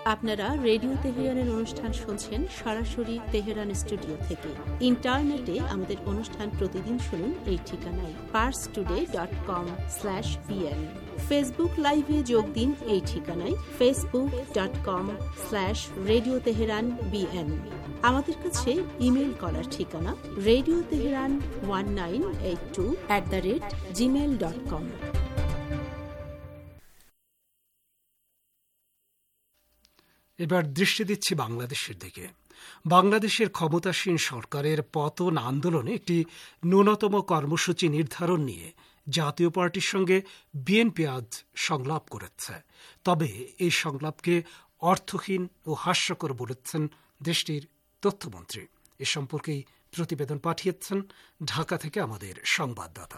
আপনারা রেডিও তেহরানের অনুষ্ঠান শুনছেন সরাসরি তেহরান স্টুডিও থেকে। ইন্টারনেটে আমাদের অনুষ্ঠান প্রতিদিন শুনুন এই ঠিকানায় Pars Today dot com slash B N. Facebook লাইভে যোগ দিন এই ঠিকানায় Facebook dot com slash radio Tehran B N. আমাদের কাছে ইমেইল করার ঠিকানা radio Tehran one nine eight two at the rate Gmail dot com. এবার দৃষ্টি দিচ্ছি বাংলাদেশের দিকে। বাংলাদেশের ক্ষমতাসীন সরকারের পতন আন্দোলনে একটি ন্যূনতম কর্মসূচি নির্ধারণ নিয়ে জাতীয় পার্টির সঙ্গে বিএনপি আজ সংলাপ করেছে। তবে এই সংলাপকে অর্থহীন ও হাস্যকর বলেছেন দেশটির তথ্যমন্ত্রী। এ সম্পর্কেই প্রতিবেদন পাঠিয়েছেন ঢাকা থেকে আমাদের সংবাদদাতা।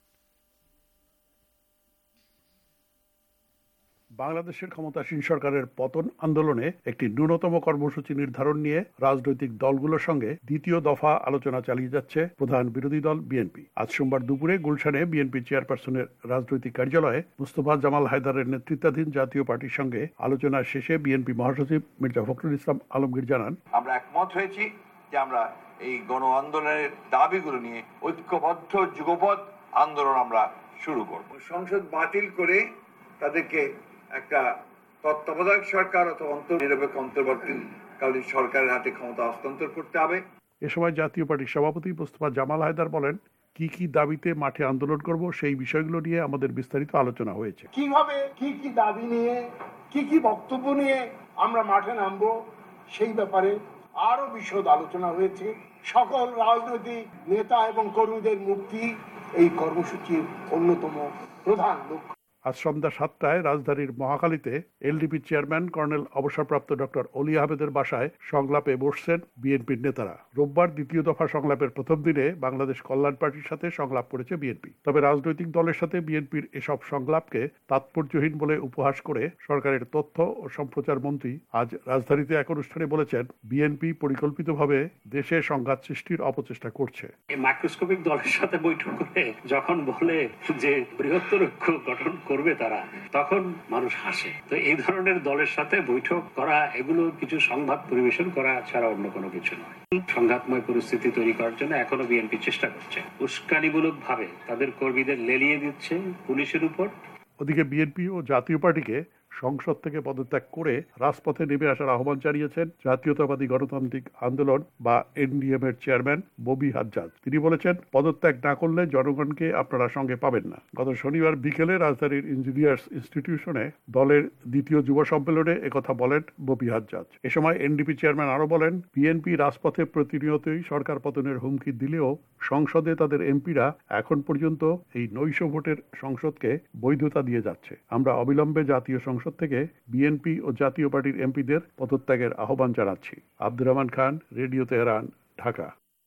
বাংলাদেশের ক্ষমতাসীন সরকারের পতন আন্দোলনে একটি ন্যূনতম কর্মসূচি নির্ধারণ নিয়ে রাজনৈতিক দলগুলোর সঙ্গে দ্বিতীয় দফা আলোচনা চালিয়ে যাচ্ছে প্রধান বিরোধী দল বিএনপি। আজ সোমবার দুপুরে গুলশানে বিএনপি চেয়ারপারসনের রাজনৈতিক কার্যালয়ে মুস্তফা জামাল হায়দারের নেতৃত্বাধীন জাতীয় পার্টির সঙ্গে আলোচনা শেষে বিএনপি মহাসচিব মির্জা ফখরুল ইসলাম আলমগীর জানান, আমরা একমত হয়েছি যে আমরা এই গণ আন্দোলনের দাবিগুলো নিয়ে ঐক্যবদ্ধ যুগপৎ আন্দোলন আমরা শুরু করব। সংসদ বাতিল করে তাদেরকে একটা তত্ত্বাবধায়ক সরকার অথবা নিরপেক্ষ অন্তর্বর্তীকালীন সরকারের হাতে ক্ষমতা হস্তান্তর করতে হবে। এ সময় জাতীয় পার্টির সভাপতি মুস্তফা জামাল হায়দার বলেন, কি কি দাবিতে মাঠে আন্দোলন করব সেই বিষয়গুলো নিয়ে আমাদের বিস্তারিত আলোচনা হয়েছে। কিভাবে কি কি দাবি নিয়ে কি কি বক্তব্য নিয়ে আমরা মাঠে নামবো সেই ব্যাপারে আরো বিশদ আলোচনা হয়েছে। সকল রাজনৈতিক নেতা এবং কর্মীদের মুক্তি এই কর্মসূচির অন্যতম প্রধান লক্ষ্য। আজ সন্ধ্যা সাতটায় রাজধানীর মহাখালীতে এলডিপি চেয়ারম্যান কর্নেল অবসরপ্রাপ্ত ডক্টর অলি আহমেদের বাসায় সংলাপে বসছেন বিএনপির নেতারা। রোববার দ্বিতীয় দফা সংলাপের প্রথম দিনে বাংলাদেশ কল্যাণ পার্টির সাথে সংলাপ করেছে বিএনপি। তবে রাজনৈতিক দলের সাথে বিএনপির এসব সংলাপকে তাৎপর্যহীন বলে উপহাস করে সরকারের তথ্য ও সম্প্রচার মন্ত্রী আজ রাজধানীতে এক অনুষ্ঠানে বলেছেন, বিএনপি পরিকল্পিতভাবে দেশে সংঘাত সৃষ্টির অপচেষ্টা করছে। মাইক্রোস্কোপিক দলের সাথে বৈঠক করে যখন বলে যে বৃহত্তর ঐক্য গঠন করবে তারা, তখন মানুষ হাসে। তো এই ধরনের দলের সাথে বৈঠক করা, এগুলো কিছু সংবাদ পরিবেশন করা ছাড়া অন্য কোনো কিছু নয়। সংঘাতময় পরিস্থিতি তৈরি করার জন্য এখনো বিএনপি চেষ্টা করছে, উস্কানিমূলক ভাবে তাদের কর্মীদের লেলিয়ে দিচ্ছে পুলিশের উপর। ওদিকে বিএনপি ও জাতীয় পার্টিকে সংসদ থেকে পদত্যাগ করে রাজপথে নেমে আসার আহ্বান জানিয়েছেন জাতীয়তাবাদী গণতান্ত্রিক আন্দোলন বা এনডিএম এর চেয়ারম্যান ববি হাজ্জাজ। তিনি বলেছেন, পদত্যাগ না করলে জনগণকে আপনারা সঙ্গে পাবেন না। গত শনিবার বিকেলে রাজধানীর ইঞ্জিনিয়ার্স ইনস্টিটিউশনে দলের দ্বিতীয় যুব সম্মেলনে একথা বলেন ববি হাজ্জাজ। এ সময় এনডিপি চেয়ারম্যান আরো বলেন, বিএনপি রাজপথে প্রতিনিয়তই সরকার পতনের হুমকি দিলেও সংসদে তাদের এমপিরা এখন পর্যন্ত এই নৈশ ভোটের সংসদকে বৈধতা দিয়ে যাচ্ছে। আমরা অবিলম্বে জাতীয় সংসদ থেকে বিএনপি ও জাতীয় পার্টির এমপিদের পদত্যাগের আহ্বান জানাচ্ছি। Abdur Rahman Khan, radio Tehran, Dhaka.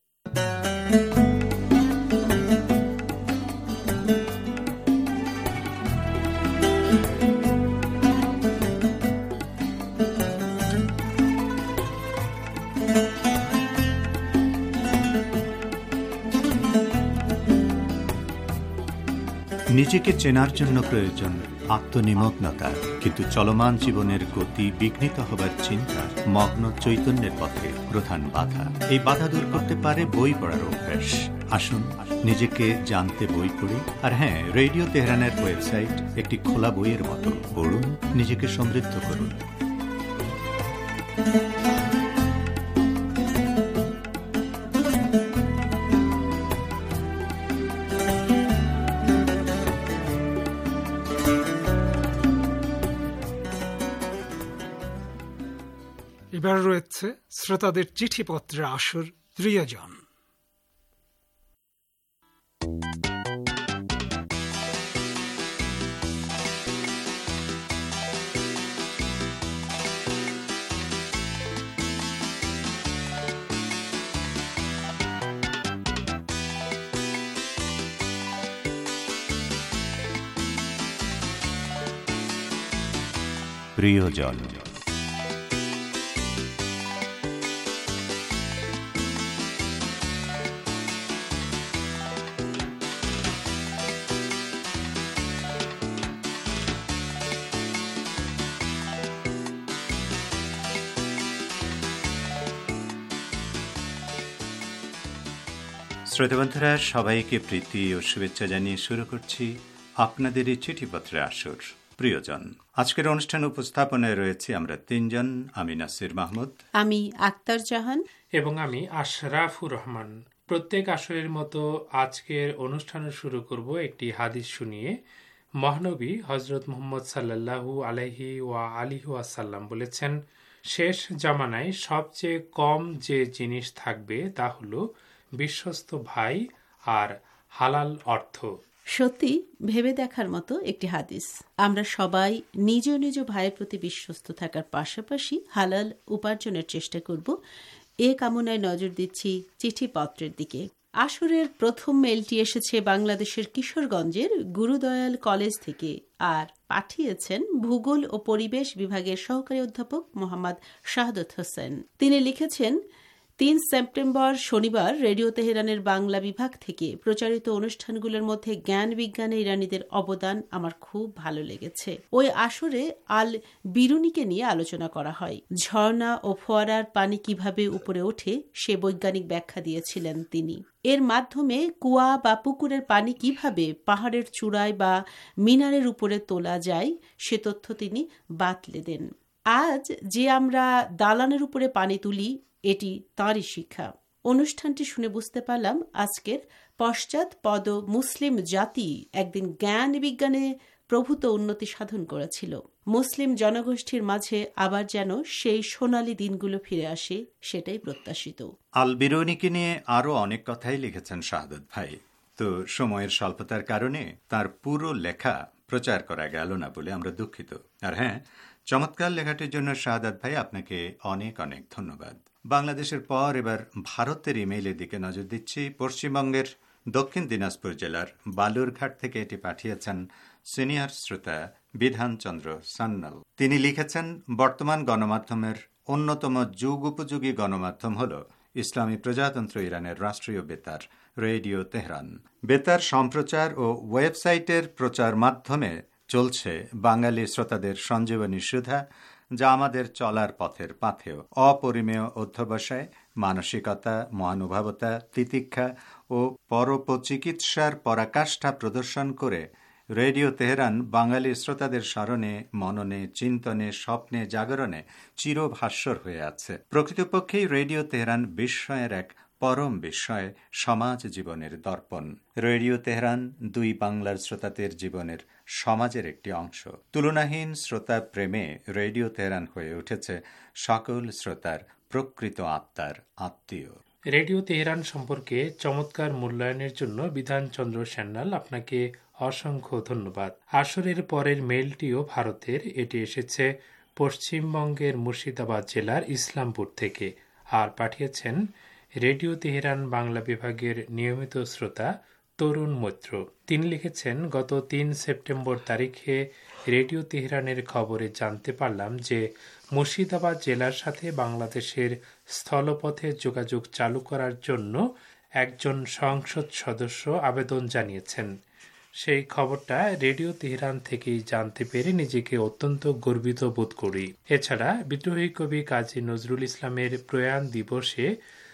নিজেকে চেনার জন্য প্রয়োজন আত্মনিমগ্নতা, কিন্তু চলমান জীবনের গতি বিঘ্নিত হবার চিন্তা মগ্ন চৈতন্যের পথে প্রধান বাধা। এই বাধা দূর করতে পারে বই পড়ার অভ্যাস। আসুন নিজেকে জানতে বই পড়ি। আর হ্যাঁ, রেডিও তেহরানের ওয়েবসাইট একটি খোলা বইয়ের মতো। পড়ুন, নিজেকে সমৃদ্ধ করুন। এবার রয়েছে শ্রোতাদের চিঠিপত্রের আসর প্রিয়জন। প্রিয়জন শ্রোতাবন্ধুরা, সবাইকে প্রীতি ও শুভেচ্ছা জানিয়ে শুরু করছি আপনাদের এই চিঠিপত্রে আসর। প্রিয়জন, আজকের অনুষ্ঠান উপস্থাপনায় রয়েছে আমরা তিনজন, আমি নাসির মাহমুদ, আমি আক্তার জাহান এবং আমি আশরাফুর রহমান। প্রত্যেক আসরের মতো আজকের অনুষ্ঠান শুরু করব একটি হাদিস শুনিয়ে। মহানবী হজরত মুহাম্মদ সাল্লাল্লাহু আলাইহি ওয়া আলিহি ওয়াসাল্লাম বলেছেন, শেষ জামানায় সবচেয়ে কম যে জিনিস থাকবে তা হলো বিশ্বস্ত ভাই আর হালাল অর্থ। সত্যি ভেবে দেখার মতো একটি হাদিস। আমরা সবাই নিজ নিজ ভাইয়ের প্রতি বিশ্বস্ত থাকার পাশাপাশি হালাল উপার্জনের চেষ্টা করব, এ কামনায় নজর দিচ্ছি চিঠিপত্রের দিকে। আসরের প্রথম মেলটি এসেছে বাংলাদেশের কিশোরগঞ্জের গুরুদয়াল কলেজ থেকে আর পাঠিয়েছেন ভূগোল ও পরিবেশ বিভাগের সহকারী অধ্যাপক মোহাম্মদ শাহাদত হোসেন। তিনি লিখেছেন, তিন সেপ্টেম্বর শনিবার রেডিও তেহরানের বাংলা বিভাগ থেকে প্রচারিত অনুষ্ঠানগুলোর মধ্যে জ্ঞান বিজ্ঞানে ইরানিদের অবদান আমার খুব ভালো লেগেছে। ওই আসরে আল বিরুনিকে নিয়ে আলোচনা করা হয়। ঝর্ণা ও ফোয়ারার পানি কিভাবে উপরে ওঠে সে বৈজ্ঞানিক ব্যাখ্যা দিয়েছিলেন তিনি। এর মাধ্যমে কুয়া বা পুকুরের পানি কিভাবে পাহাড়ের চূড়ায় বা মিনারের উপরে তোলা যায় সে তথ্য তিনি বাতলে দেন। আজ যে আমরা দালানের উপরে পানি তুলি, এটি তাঁরই শিক্ষা। অনুষ্ঠানটি শুনে বুঝতে পারলাম আজকের পশ্চাৎপদ মুসলিম জাতি একদিন জ্ঞান বিজ্ঞানে প্রভূত উন্নতি সাধন করেছিল। মুসলিম জনগোষ্ঠীর মাঝে আবার যেন সেই সোনালী দিনগুলো ফিরে আসে, সেটাই প্রত্যাশিত। আল বিরুনিকে নিয়ে আরো অনেক কথাই লিখেছেন শাহাদত ভাই, তো সময়ের স্বল্পতার কারণে তার পুরো লেখা প্রচার করা গেল না বলে আমরা দুঃখিত। আর হ্যাঁ, চমৎকার লেখাটির জন্য শাহাদত ভাই আপনাকে অনেক অনেক ধন্যবাদ। বাংলাদেশের পর এবার ভারতের ইমেইলের দিকে নজর দিচ্ছি। পশ্চিমবঙ্গের দক্ষিণ দিনাজপুর জেলার বালুরঘাট থেকে এটি পাঠিয়েছেন সিনিয়র শ্রোতা বিধানচন্দ্র সান্যাল। তিনি লিখেছেন, বর্তমান গণমাধ্যমের অন্যতম যুগ উপযোগী গণমাধ্যম হল ইসলামী প্রজাতন্ত্র ইরানের রাষ্ট্রীয় বেতার রেডিও তেহরান। বেতার সম্প্রচার ও ওয়েবসাইটের প্রচার মাধ্যমে চলছে বাঙালি শ্রোতাদের সঞ্জীবনী সুধা, যা আমাদের চলার পথের পাথেয় অপরিমেয় অধ্যবসায়, মানসিকতা, মহানুভবতা, তিতিক্ষা ও পরোপচিকিৎসার পরাকাষ্ঠা প্রদর্শন করে রেডিও তেহরান বাঙালি শ্রোতাদের স্মরণে, মননে, চিন্তনে, স্বপ্নে, জাগরণে চিরভাস্বর হয়ে আছে। প্রকৃতপক্ষেই রেডিও তেহরান বিস্ময়ের এক পরম বিস্ময়, সমাজ জীবনের দর্পণ। রেডিও তেহরান দুই বাংলার শ্রোতাদের জীবনের সমাজের একটি অংশ। তুলনাহীন শ্রোতা প্রেমে রেডিও তেহরান হয়ে উঠেছে সকল শ্রোতার প্রকৃত আত্মার আত্মীয়। রেডিও তেহরান সম্পর্কে চমৎকার মূল্যায়নের জন্য বিধানচন্দ্র সান্যাল আপনাকে অসংখ্য ধন্যবাদ। আসরের পরের মেলটিও ভারতের। এটি এসেছে পশ্চিমবঙ্গের মুর্শিদাবাদ জেলার ইসলামপুর থেকে আর পাঠিয়েছেন রেডিও তেহরান বাংলা বিভাগের নিয়মিত শ্রোতা তরুণ মৈত্র। তিনি লিখেছেন, গত তিন সেপ্টেম্বর তারিখে রেডিও তেহরানের খবরে জানতে পারলাম যে মুর্শিদাবাদ জেলার সাথে বাংলাদেশের স্থলপথে যোগাযোগ চালু করার জন্য একজন সংসদ সদস্য আবেদন জানিয়েছেন। সেই খবরটা রেডিও তেহরান থেকেই জানতে পেরে নিজেকে অত্যন্ত গর্বিত বোধ করি। এছাড়া বিদ্রোহী কবি কাজী নজরুল ইসলামের প্রয়াণ দিবসে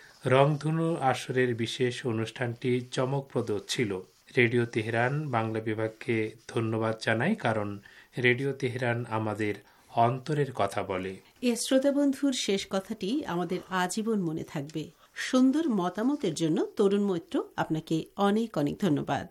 রংধনু আসরের বিশেষ অনুষ্ঠানটি চমকপ্রদ ছিল। রেডিও তেহরান বাংলা বিভাগকে ধন্যবাদ জানাই, কারণ রেডিও তেহরান আমাদের অন্তরের কথা বলে। এ শ্রোতাবন্ধুর শেষ কথাটি আমাদের আজীবন মনে থাকবে। সুন্দর মতামতের জন্য তরুণ মৈত্র আপনাকে অনেক অনেক ধন্যবাদ।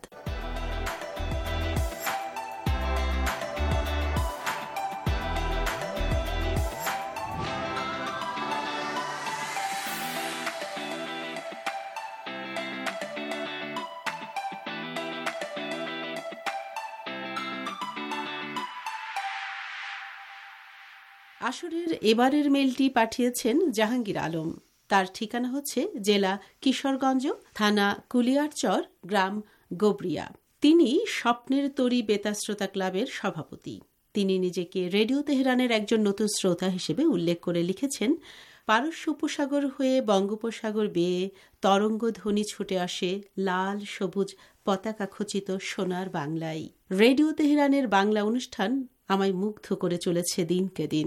আসরের এবারের মেলটি পাঠিয়েছেন জাহাঙ্গীর আলম। তার ঠিকানা হচ্ছে জেলা কিশোরগঞ্জ, থানা কুলিয়ারচর, গ্রাম গোবরিয়া। তিনি স্বপ্নের তরী বেতার শ্রোতা ক্লাবের সভাপতি। তিনি নিজেকে রেডিও তেহরানের একজন নতুন শ্রোতা হিসেবে উল্লেখ করে লিখেছেন, পারস্য উপসাগর হয়ে বঙ্গোপসাগর বেয়ে তরঙ্গ ধ্বনি ছুটে আসে লাল সবুজ পতাকা খচিত সোনার বাংলায়। রেডিও তেহরানের বাংলা অনুষ্ঠান আমায় মুগ্ধ করে চলেছে দিনকে দিন।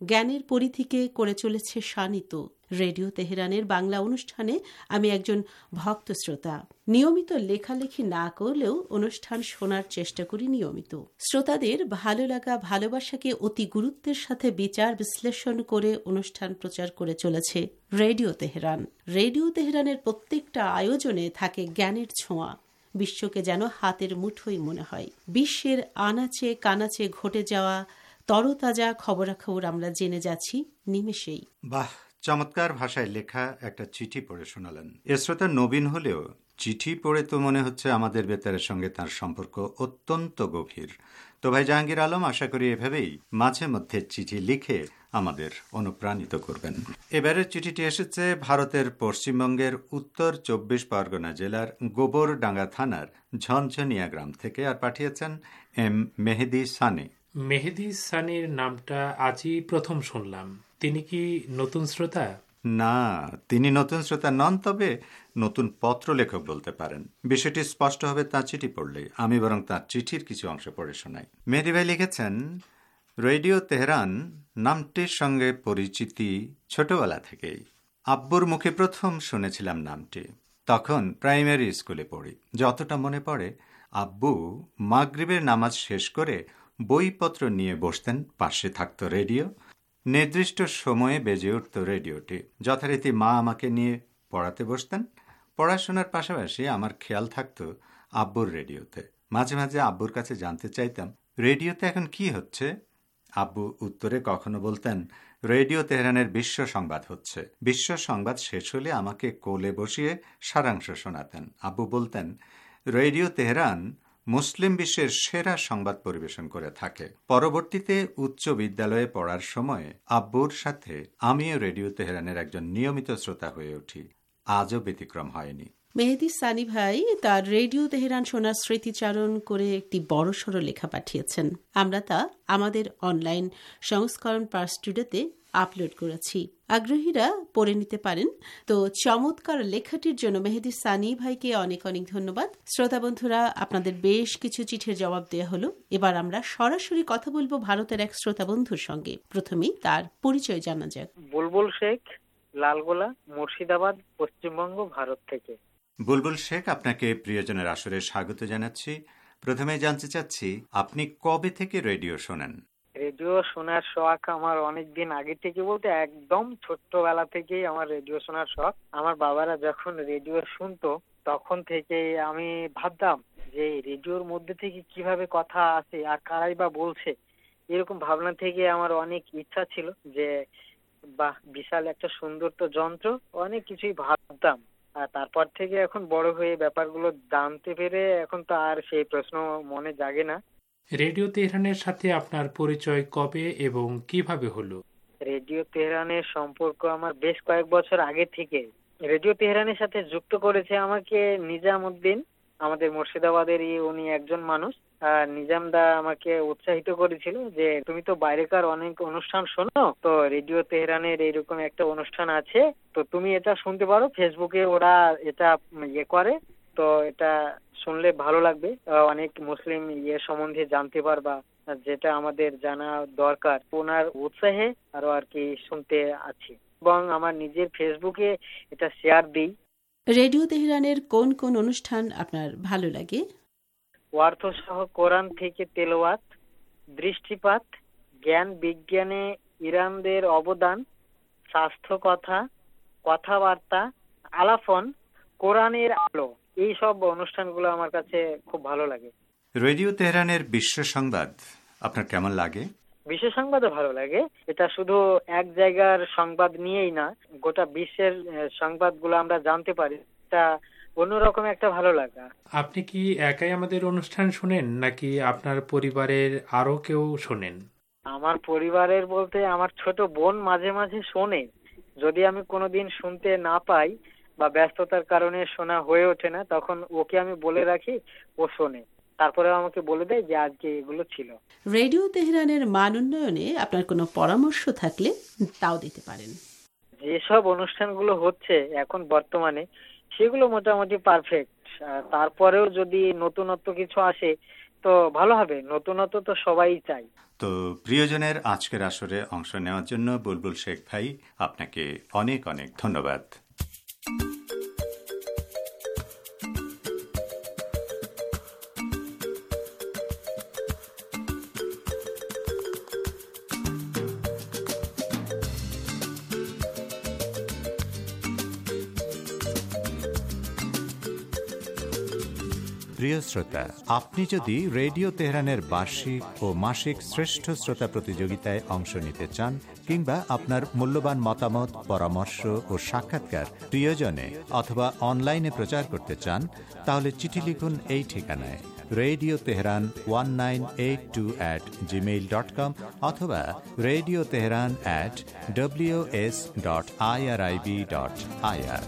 জ্ঞানের পরিধিকে করে চলেছে শানিত। রেডিও তেহরানের বাংলা অনুষ্ঠানে আমি একজন ভক্ত শ্রোতা। নিয়মিত লেখালেখি না করলেও অনুষ্ঠান শোনার চেষ্টা করি নিয়মিত। শ্রোতাদের ভালো লাগা ভালোবাসাকে অতি গুরুত্বের সাথে বিচার বিশ্লেষণ করে অনুষ্ঠান প্রচার করে চলেছে রেডিও তেহরান। রেডিও তেহরানের প্রত্যেকটা আয়োজনে থাকে জ্ঞানের ছোঁয়া। বিশ্বকে যেন হাতের মুঠোই মনে হয়। বিশ্বের আনাচে কানাচে ঘটে যাওয়া তরতাজা খবরাখবর আমরা জেনে যাচ্ছি নিমেষেই। বাহ, চমৎকার ভাষায় লেখা একটা চিঠি পড়ে শোনালেন। এ শ্রোতা নবীন হলেও চিঠি পড়ে তো মনে হচ্ছে আমাদের বেতারের সঙ্গে তার সম্পর্ক অত্যন্ত গভীর। তো ভাই জাহাঙ্গীর আলম, আশা করি এভাবেই মাঝে মধ্যে চিঠি লিখে আমাদের অনুপ্রাণিত করবেন। এবারের চিঠিটি এসেছে ভারতের পশ্চিমবঙ্গের উত্তর চব্বিশ পরগনা জেলার গোবরডাঙ্গা থানার ঝনঝনিয়া গ্রাম থেকে, আর পাঠিয়েছেন এম মেহেদি সানি। মেহেদি সানির নামটা আজই প্রথম শুনলাম। তিনি কি নতুন শ্রোতা? না, তিনি নতুন শ্রোতা নন, তবে নতুন পত্র লেখক বলতে পারেন। বিষয়টি স্পষ্ট হবে তাঁর চিঠি পড়লে। আমি বরং তাঁর চিঠির কিছু অংশ পড়ে শোনাই। মেহেদি ভাই লিখেছেন, রেডিও তেহরান নামটির সঙ্গে পরিচিতি ছোটবেলা থেকেই। আব্বুর মুখে প্রথম শুনেছিলাম নামটি, তখন প্রাইমারি স্কুলে পড়ি। যতটা মনে পড়ে, আব্বু মাগরিবের নামাজ শেষ করে বইপত্র নিয়ে বসতেন, পাশে থাকত রেডিও। নির্দিষ্ট সময়ে বেজে উঠত রেডিওটি। যথারীতি মা আমাকে নিয়ে পড়াতে বসতেন। পড়াশোনার পাশাপাশি আমার খেয়াল থাকত আব্বুর রেডিওতে। মাঝে মাঝে আব্বুর কাছে জানতে চাইতাম, রেডিওতে এখন কি হচ্ছে? আব্বু উত্তরে কখনো বলতেন, রেডিও তেহরানের বিশ্ব সংবাদ হচ্ছে। বিশ্ব সংবাদ শেষ হলে আমাকে কোলে বসিয়ে সারাংশ শোনাতেন। আব্বু বলতেন, রেডিও তেহরান মুসলিম বিশ্বের সেরা সংবাদ পরিবেশন করে থাকে। পরবর্তীতে উচ্চ বিদ্যালয়ে পড়ার সময় আব্বুর সাথে আমিও রেডিও তেহরানের একজন নিয়মিত শ্রোতা হয়ে উঠি। আজও ব্যতিক্রম হয়নি। মেহেদি সানি ভাই তার রেডিও তেহরান শোনার স্মৃতিচারণ করে একটি বড়সড় লেখা পাঠিয়েছেন। আমরা তা আমাদের অনলাইন সংস্করণ পার্স স্টুডিওতে আপলোড করেছি, আগ্রহীরা পড়ে নিতে পারেন। তো চমৎকার লেখাটির জন্য মেহেদি সানি ভাইকে অনেক অনেক ধন্যবাদ। শ্রোতা বন্ধুরা, আপনাদের বেশ কিছু চিঠির জবাব দেওয়া হলো। এবার আমরা সরাসরি কথা বলবো ভারতের এক শ্রোতা বন্ধুর সঙ্গে। প্রথমেই তার পরিচয় জানা যাক। বুলবুল শেখ, লালগোলা, মুর্শিদাবাদ, পশ্চিমবঙ্গ, ভারত থেকে। বুলবুল শেখ, আপনাকে প্রিয়জনের আসরে স্বাগত জানাচ্ছি। প্রথমে জানতে চাচ্ছি, আপনি কবে থেকে রেডিও শোনেন? রেডিও শোনার শখ আমার অনেকদিন আগে থেকে, বলতে একদম ছোট্টবেলা থেকেই আমার রেডিও শোনার শখ। আমার বাবারা যখন রেডিও শুনতো তখন থেকে আমি ভাবতাম যে রেডিওর মধ্যে থেকে কিভাবে কথা আসে আর কারাই বা বলছে। এরকম ভাবনা থেকে আমার অনেক ইচ্ছা ছিল যে বাহ, বিশাল একটা সুন্দর তো যন্ত্র, অনেক কিছুই ভাবতাম। আর তারপর থেকে এখন বড় হয়ে ব্যাপারগুলো জানতে পেরে এখন তো আর সেই প্রশ্ন মনে জাগে না। রেডিও তেহরানের সাথে আপনার পরিচয় কবে এবং কিভাবে হলো? রেডিও তেহরানের সম্পর্ক আমার বেশ কয়েক বছর আগে থেকে। রেডিও তেহরানের সাথে যুক্ত করেছে আমাকে নিজামউদ্দিন, আমাদের মুর্শিদাবাদেরই উনি একজন মানুষ। আর নিজামদা আমাকে উৎসাহিত করেছিল যে তুমি তো বাইরেকার অনেক অনুষ্ঠান শোনো, তো রেডিও তেহরানের এইরকম একটা অনুষ্ঠান আছে, তো তুমি এটা শুনতে পারো। ফেসবুকে ওরা এটা ইয়ে করে, তো এটা শুনলে ভালো লাগবে, অনেক মুসলিম ইয়ে সম্বন্ধে জানতে পারবা, যেটা আমাদের জানা দরকার। ওনার উৎসাহে আরো আর কি শুনতে আছি এবং আমার নিজের ফেসবুকে এটা শেয়ার দিই। রেডিও তেহরানের কোন কোন অনুষ্ঠান আপনার ভালো লাগে? ওয়ার্থ সহ কোরআন থেকে তেলাওয়াত, দৃষ্টিপাত, জ্ঞান বিজ্ঞানে ইরানদের অবদান, স্বাস্থ্য কথা, কথাবার্তা, আলাফন, কোরআনের আলো, এই সব অনুষ্ঠানগুলো আমার কাছে খুব ভালো লাগে। রেডিও তেহরানের বিশ্ব সংবাদ আপনার কেমন লাগে? বিশ্ব সংবাদও ভালো লাগে। এটা শুধু এক জায়গার সংবাদ নিয়েই না, গোটা বিশ্বের সংবাদগুলো আমরা জানতে পারি। এটা অন্যরকম একটা ভালো লাগা। আপনি কি একাই আমাদের অনুষ্ঠান শুনেন নাকি আপনার পরিবারের আরো কেউ শোনেন? আমার পরিবারের বলতে আমার ছোট বোন মাঝে মাঝে শোনে। যদি আমি কোনোদিন শুনতে না পাই বা ব্যস্ততার কারণে শোনা হয়ে ওঠে না, তখন ওকে আমি বলে রাখি, ও শোনে, তারপরে আমাকে বলে দেয় যে আজকে এগুলো ছিল। রেডিও তেহরানের মান উন্নয়নে আপনার কোনো পরামর্শ থাকলে তাও দিতে পারেন। যেসব অনুষ্ঠানগুলো হচ্ছে এখন বর্তমানে সেগুলো মোটামুটি পারফেক্ট। তারপরেও যদি নতুনত্ব কিছু আসে তো ভালো হবে। নতুনত্ব তো সবাই চাই। তো প্রিয়জনের আজকের আসরে অংশ নেওয়ার জন্য বুলবুল শেখ ভাই আপনাকে অনেক অনেক ধন্যবাদ। প্রিয় শ্রোতা, আপনি যদি রেডিও তেহরানের বার্ষিক ও মাসিক শ্রেষ্ঠ শ্রোতা প্রতিযোগিতায় অংশ নিতে চান কিংবা আপনার মূল্যবান মতামত, পরামর্শ ও সাক্ষাৎকার প্রিয়জনে অথবা অনলাইনে প্রচার করতে চান, তাহলে চিঠি লিখুন এই ঠিকানায় radio Tehran one nine eight two at Gmail dot com অথবা radio Tehran at W S dot I R I B dot I R.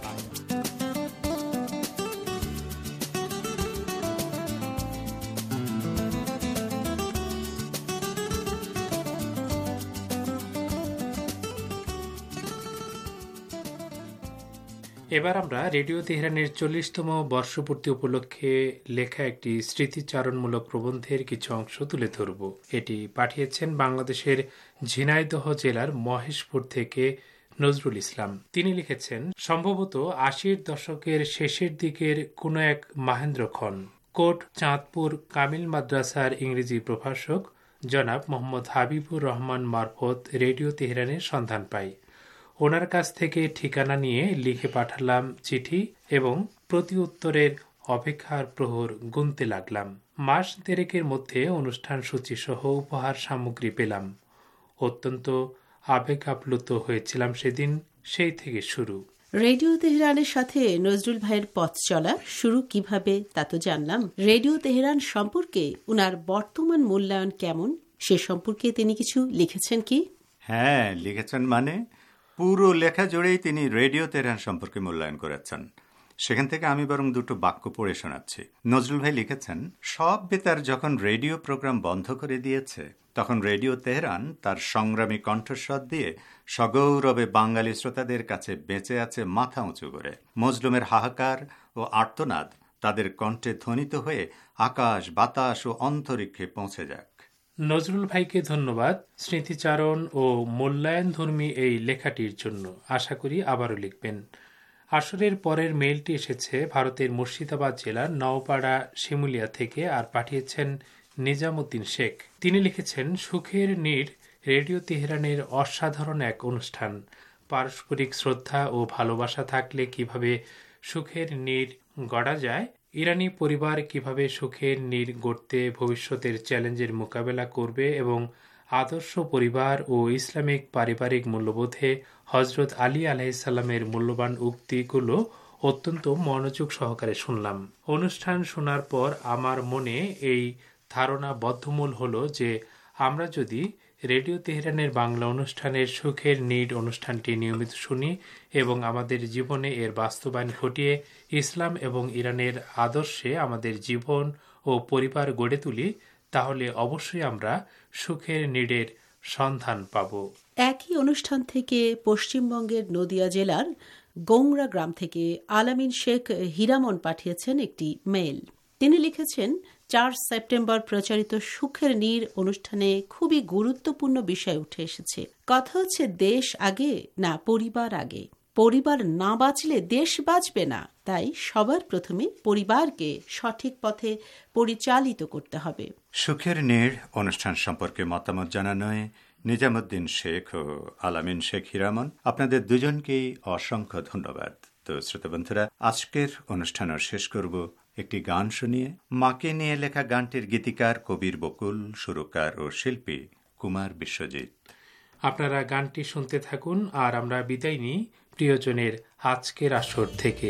এবার আমরা রেডিও তেহরানের চল্লিশতম বর্ষপূর্তি উপলক্ষে লেখা একটি স্মৃতিচারণমূলক প্রবন্ধের কিছু অংশ তুলে ধরব। এটি পাঠিয়েছেন বাংলাদেশের ঝিনাইদহ জেলার মহেশপুর থেকে নজরুল ইসলাম। তিনি লিখেছেন, সম্ভবত আশির দশকের শেষের দিকের কোনো এক মাহেন্দ্র খন কোট চাঁদপুর কামিল মাদ্রাসার ইংরেজি প্রভাষক জনাব মোহাম্মদ হাবিবুর রহমান মারফত রেডিও তেহরানের সন্ধান পাই। ওনার কাছ থেকে ঠিকানা নিয়ে লিখে পাঠালাম চিঠি এবং প্রতি উত্তরের অপেক্ষার প্রহর গুনতে লাগলাম। মাস দেড়েকের মধ্যে অনুষ্ঠান সূচি সহ উপহার সামগ্রী পেলাম। অত্যন্ত আবেগ আপ্লুত হয়েছিলাম সেদিন। সেই থেকে শুরু। রেডিও তেহরানের সাথে নজরুল ভাইয়ের পথ চলা শুরু কিভাবে তা তো জানলাম। রেডিও তেহরান সম্পর্কে উনার বর্তমান মূল্যায়ন কেমন সে সম্পর্কে তিনি কিছু লিখেছেন কি? হ্যাঁ, লিখেছেন মানে পুরো লেখা জুড়েই তিনি রেডিও তেহরান সম্পর্কে মূল্যায়ন করেছেন। সেখান থেকে আমি বরং দুটো বাক্য পড়ে শোনাচ্ছি। নজরুল ভাই লিখেছেন, সব বেতার যখন রেডিও প্রোগ্রাম বন্ধ করে দিয়েছে তখন রেডিও তেহরান তার সংগ্রামী কণ্ঠস্বর দিয়ে সগৌরবে বাঙালি শ্রোতাদের কাছে বেঁচে আছে মাথা উঁচু করে। মজলুমের হাহাকার ও আর্তনাদ তাদের কণ্ঠে ধ্বনিত হয়ে আকাশ, বাতাস ও অন্তরিক্ষে পৌঁছে যাক। নজরুল ভাইকে ধন্যবাদ স্মৃতিচারণ ও মূল্যায়নধর্মী এই লেখাটির জন্য। আশা করি আবারও লিখবেন। আসরের পরের মেইলটি এসেছে ভারতের মুর্শিদাবাদ জেলার নওপাড়া শিমুলিয়া থেকে, আর পাঠিয়েছেন নিজামুদ্দিন শেখ। তিনি লিখেছেন, সুখের নীড় রেডিও তেহরানের অসাধারণ এক অনুষ্ঠান। পারস্পরিক শ্রদ্ধা ও ভালোবাসা থাকলে কিভাবে সুখের নীড় গড়া যায়, ইরানি পরিবার কিভাবে সুখের নীড় গড়তে ভবিষ্যতের চ্যালেঞ্জের মোকাবেলা করবে এবং আদর্শ পরিবার ও ইসলামিক পারিবারিক মূল্যবোধে হজরত আলী আলাইসাল্লামের মূল্যবান উক্তিগুলো অত্যন্ত মনোযোগ সহকারে শুনলাম। অনুষ্ঠান শোনার পর আমার মনে এই ধারণা বদ্ধমূল হলো যে আমরা যদি রেডিও তেহরানের বাংলা অনুষ্ঠানের সুখের নীড় অনুষ্ঠানটি নিয়মিত শুনি এবং আমাদের জীবনে এর বাস্তবায়ন ঘটিয়ে ইসলাম এবং ইরানের আদর্শে আমাদের জীবন ও পরিবার গড়ে তুলি, তাহলে অবশ্যই আমরা সুখের নীড়ের সন্ধান পাব। একই অনুষ্ঠান থেকে পশ্চিমবঙ্গের নদিয়া জেলার গোংরা গ্রাম থেকে আলামিন শেখ হীরামন পাঠিয়েছেন একটি মেইল। তিনি লিখেছেন, চার সেপ্টেম্বর প্রচারিত সুখের নীড় অনুষ্ঠানে খুবই গুরুত্বপূর্ণ বিষয় উঠে এসেছে। কথা হচ্ছে দেশ আগে না পরিবার আগে। পরিবার না বাঁচলে দেশ বাঁচবে না। তাই সবার প্রথমে পরিবারকে সঠিক পথে পরিচালিত করতে হবে। সুখের নীড় অনুষ্ঠান সম্পর্কে মতামত জানানোয় নিজামুদ্দিন শেখ ও আলামিন শেখ হীরামন, আপনাদের দুজনকেই অসংখ্য ধন্যবাদ। তো শ্রোতা বন্ধুরা, আজকের অনুষ্ঠান শেষ করব একটি গান শুনিয়ে। মাকে নিয়ে লেখা গানটির গীতিকার কবির বকুল, সুরকার ও শিল্পী কুমার বিশ্বজিৎ। আপনারা গানটি শুনতে থাকুন আর আমরা বিদায় নিই প্রিয়জনের আজকের আসর থেকে।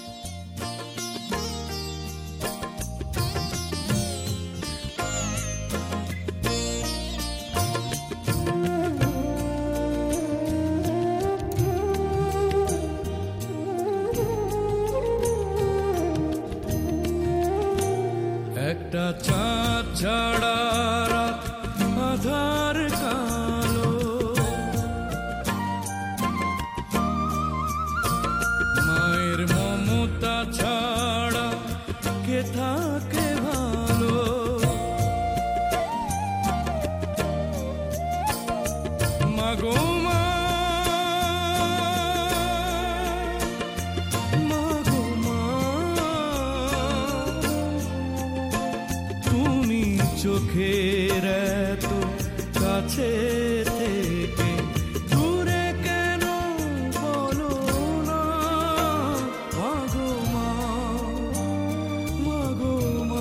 একটা চাঁদ ছাড়া রাত আধার কালো, মায়ের মমতা ছাড়া কে থাকে ভালো। চোখের এত কাছে থেকে দূরে কেন বলো না মাগো মা, মাগো মা,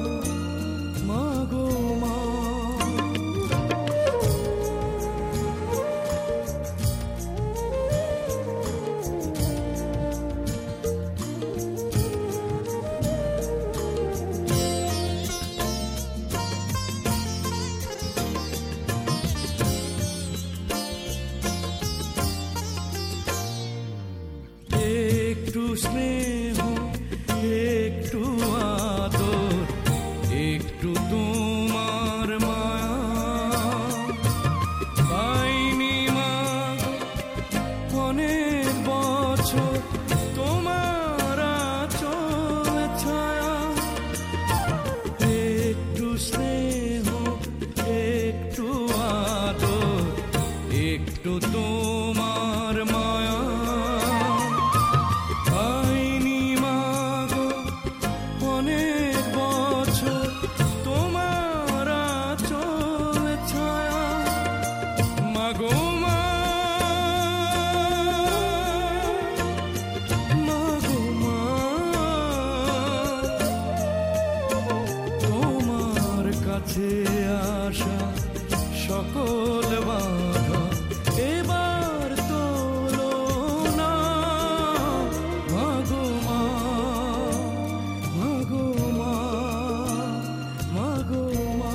মাগো মা। একটু স্নেহ, একটু আদর, একটু তোমার মায়া পাইনি মা অনেক বছর, তোমার আঁচল ছায়া। একটু স্নেহ, একটু আদর, একটু তোমার মায়া পাইনি মাগো অনেক বছর, তোমার আঁচল ছায়া। মাগো মা, মাগো মা, তোমার কাছে আসা সকল বাধা এবার তোলো না মাগো মা, মাগো মা, মাগো মা।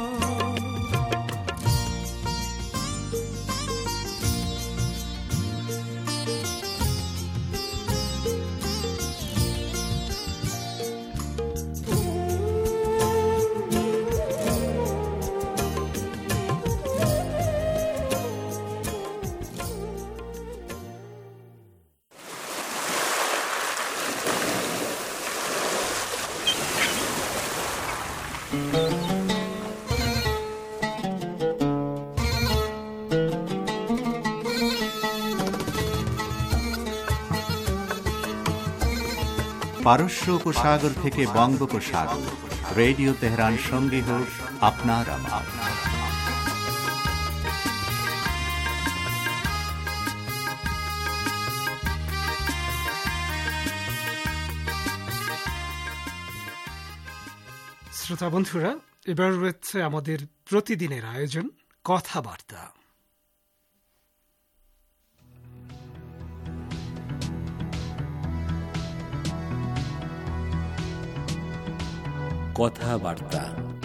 পারস্য উপসাগর থেকে বঙ্গোপসাগর, রেডিও তেহরান সঙ্গী হোক আপনার আমার। শ্রোতা বন্ধুরা, এবার রয়েছে আমাদের প্রতিদিনের আয়োজন কথাবার্তা। কথাবার্তা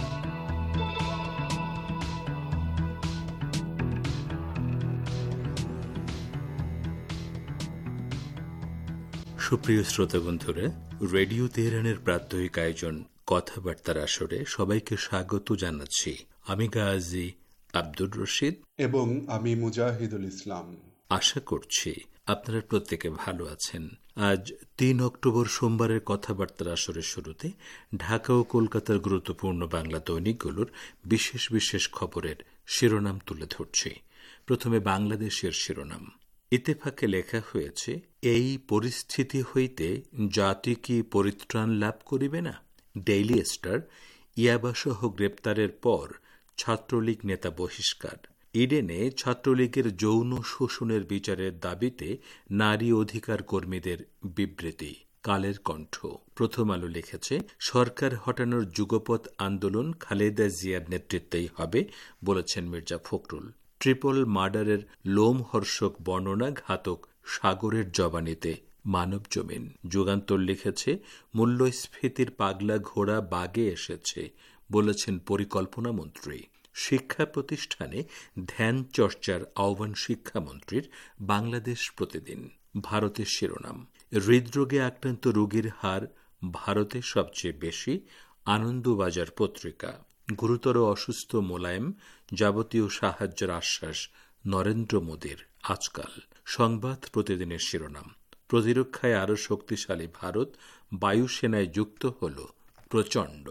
সুপ্রিয় শ্রোতা বন্ধুরা, রেডিও তেহরানের প্রাত্যহিক আয়োজন কথাবার্তার আসরে সবাইকে স্বাগত জানাচ্ছি। আমি গাজী আব্দুর রশিদ এবং আমি মুজাহিদুল ইসলাম। আশা করছি আপনারা প্রত্যেকে ভালো আছেন। আজ তিন অক্টোবর সোমবারের কথাবার্তার আসরের শুরুতে ঢাকা ও কলকাতার গুরুত্বপূর্ণ বাংলা দৈনিকগুলোর বিশেষ বিশেষ খবরের শিরোনাম তুলে ধরছি। প্রথমে বাংলাদেশের শিরোনাম। ইত্তেফাকে লেখা হয়েছে, এই পরিস্থিতি হইতে জাতি কি পরিত্রাণ লাভ করিবে না? Daily star. ইয়াবাসহ গ্রেপ্তারের পর ছাত্রলীগ নেতা বহিষ্কার। ইডেনে ছাত্রলীগের যৌন শোষণের বিচারের দাবিতে নারী অধিকার কর্মীদের বিবৃতি। কালের কণ্ঠ। প্রথম আলো লিখেছে, সরকার হটানোর যুগপৎ আন্দোলন খালেদা জিয়ার নেতৃত্বেই হবে বলেছেন মির্জা ফখরুল। ট্রিপল মার্ডারের লোমহর্ষক বর্ণনা ঘাতক সাগরের জবানিতে মানব জমিন। যুগান্তর লিখেছে, মূল্যস্ফীতির পাগলা ঘোড়া বাগে এসেছে বলেছেন পরিকল্পনা মন্ত্রী। শিক্ষা প্রতিষ্ঠানে ধ্যান চর্চার আহ্বান শিক্ষামন্ত্রীর। বাংলাদেশ প্রতিদিন। ভারতের শিরোনাম। হৃদরোগে আক্রান্ত রোগীর হার ভারতে সবচেয়ে বেশি। আনন্দবাজার পত্রিকা। গুরুতর অসুস্থ মোলায়েম, যাবতীয় সাহায্যের আশ্বাস নরেন্দ্র মোদীর আজকাল। সংবাদ প্রতিদিনের শিরোনাম। প্রতিরক্ষায় আরও শক্তিশালী ভারত, বায়ুসেনায় যুক্ত হল প্রচণ্ড।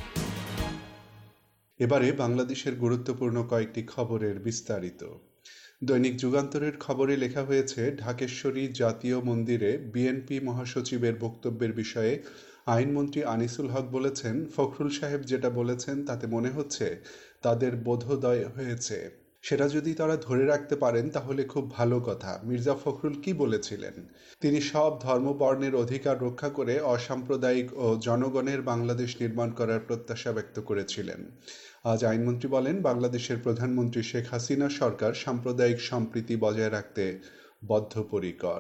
এবারে বাংলাদেশের গুরুত্বপূর্ণ কয়েকটি খবরের বিস্তারিত। দৈনিক যুগান্তরের খবরে লেখা হয়েছে, ঢাকেশ্বরী জাতীয় মন্দিরে বিএনপি মহাসচিবের বক্তব্যের বিষয়ে আইনমন্ত্রী আনিসুল হক বলেছেন, ফখরুল সাহেব যেটা বলেছেন তাতে মনে হচ্ছে তাদের বোধোদয় হয়েছে। সেটা যদি তারা ধরে রাখতে পারেন তাহলে খুব ভালো কথা। মির্জা ফখরুল কি বলেছিলেন? তিনি সব ধর্মবর্ণের অধিকার রক্ষা করে অসাম্প্রদায়িক ও জনগণের বাংলাদেশ নির্মাণ করার প্রত্যাশা ব্যক্ত করেছিলেন। আজ আইনমন্ত্রী বলেন, বাংলাদেশের প্রধানমন্ত্রী শেখ হাসিনা সরকার সাম্প্রদায়িক সম্প্রীতি বজায় রাখতে বদ্ধপরিকর।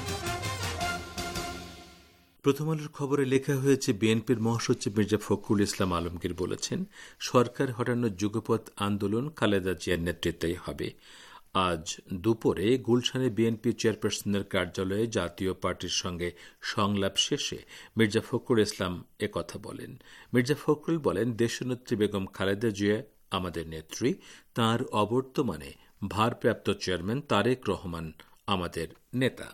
প্রথম আলোর খবরে লেখা হয়েছে, বিএনপির মহাসচিব মির্জা ফখরুল ইসলাম আলমগীর বলেছেন, সরকার হটানোর যুগপৎ আন্দোলন খালেদা জিয়ার নেতৃত্বেই হবে। আজ দুপুরে গুলশানে বিএনপি চেয়ারপারসনের কার্যালয়ে জাতীয় পার্টির সঙ্গে সংলাপ শেষে মির্জা ফখরুল ইসলাম একথা বলেন। মির্জা ফখরুল বলেন, দেশনেত্রী বেগম খালেদা জিয়া আমাদের নেত্রী, তাঁর অবর্তমানে ভারপ্রাপ্ত চেয়ারম্যান তারেক রহমান আমাদের নেতা।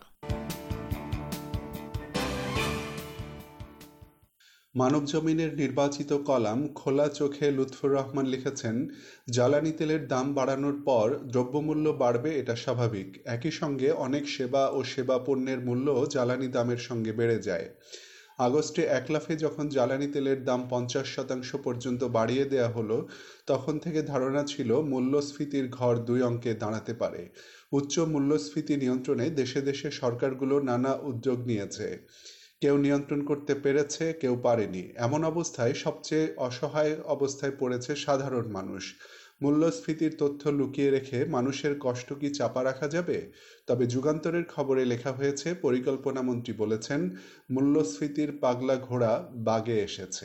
মানব জমিনের নির্বাচিত কলাম খোলা চোখে লুৎফুর রহমান লিখেছেন, জ্বালানি তেলের দাম বাড়ানোর পর দ্রব্যমূল্য বাড়বে, এটা স্বাভাবিক। একই সঙ্গে অনেক সেবা ও সেবা পণ্যের মূল্য জ্বালানি দামের সঙ্গে বেড়ে যায়। আগস্টে একলাফে যখন জ্বালানি তেলের দাম পঞ্চাশ শতাংশ পর্যন্ত বাড়িয়ে দেয়া হলো, তখন থেকে ধারণা ছিল মূল্যস্ফীতির ঘর দুই অঙ্কে দাঁড়াতে পারে। উচ্চ মূল্যস্ফীতি নিয়ন্ত্রণে দেশে দেশে সরকারগুলো নানা উদ্যোগ নিয়েছে। কেউ নিয়ন্ত্রণ করতে পেরেছে, কেউ পারেনি। এমন অবস্থায় সবচেয়ে অসহায় অবস্থায় পড়েছে সাধারণ মানুষ। মূল্যস্ফীতির তথ্য লুকিয়ে রেখে মানুষের কষ্ট কি চাপা রাখা যাবে? তবে যুগান্তরের খবরে লেখা হয়েছে, পরিকল্পনা মন্ত্রী বলেছেন, মূল্যস্ফীতির পাগলা ঘোড়া বাগে এসেছে।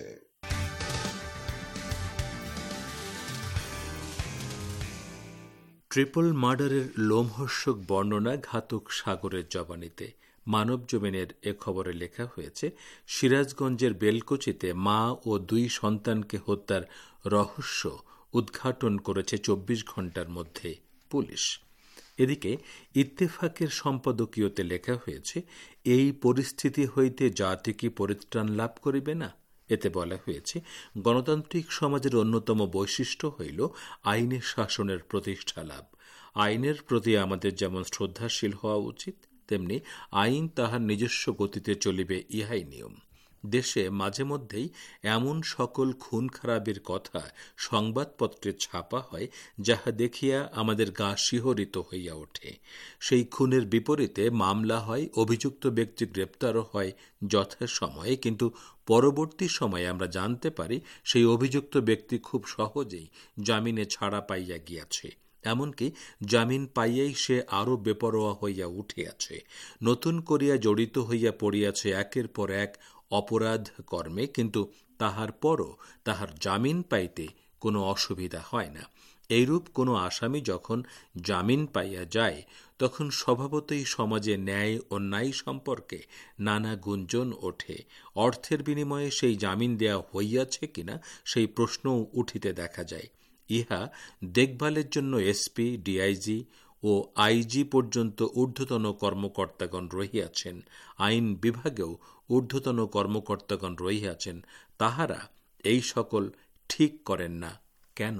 ট্রিপল মার্ডারের লোমহর্ষক বর্ণনা ঘাতক সাগরের জবানিতে। মানব জমিনের এ খবরে লেখা হয়েছে, সিরাজগঞ্জের বেলকুচিতে মা ও দুই সন্তানকে হত্যার রহস্য উদ্ঘাটন করেছে চব্বিশ ঘন্টার মধ্যে পুলিশ। এদিকে ইত্তেফাকের সম্পাদকীয়তে লেখা হয়েছে, এই পরিস্থিতি হইতে জাতি কি পরিত্রাণ লাভ করিবে না? এতে বলা হয়েছে, গণতান্ত্রিক সমাজের অন্যতম বৈশিষ্ট্য হইল আইনের শাসনের প্রতিষ্ঠা লাভ। আইনের প্রতি আমাদের যেমন শ্রদ্ধাশীল হওয়া উচিত, তেমনি আইন তাহার নিজস্ব গতিতে চলিবে, ইহাই নিয়ম। দেশে মাঝে মধ্যেই এমন সকল খুন খারাপের কথা সংবাদপত্রে ছাপা হয়, যাহা দেখিয়া আমাদের গা শিহরিত হইয়া ওঠে। সেই খুনের বিপরীতে মামলা হয়, অভিযুক্ত ব্যক্তি গ্রেপ্তারও হয় যথাসময়ে, কিন্তু পরবর্তী সময়ে আমরা জানতে পারি সেই অভিযুক্ত ব্যক্তি খুব সহজেই জামিনে ছাড়া পাইয়া গিয়াছে। এমনকি জামিন পাইয়াই সে আরো বেপরোয়া হইয়া উঠিয়াছে, নতুন করিয়া জড়িত হইয়া পড়িয়াছে একের পর এক অপরাধ কর্মে, কিন্তু তাহার পরও তাহার জামিন পাইতে কোনো অসুবিধা হয় না। এইরূপ কোনো আসামি যখন জামিন পাইয়া যায়, তখন স্বভাবতই সমাজে ন্যায় অন্যায় সম্পর্কে নানা গুঞ্জন ওঠে। অর্থের বিনিময়ে সেই জামিন দেয়া হইয়াছে কিনা সেই প্রশ্নও উঠিতে দেখা যায়। ইহা দেখভালের জন্য এসপি, ডিআইজি ও আইজি পর্যন্ত ঊর্ধ্বতন কর্মকর্তাগণ রহিয়াছেন। আইন বিভাগেও ঊর্ধ্বতন কর্মকর্তাগণ রহিয়াছেন। তাহারা এই সকল ঠিক করেন না কেন?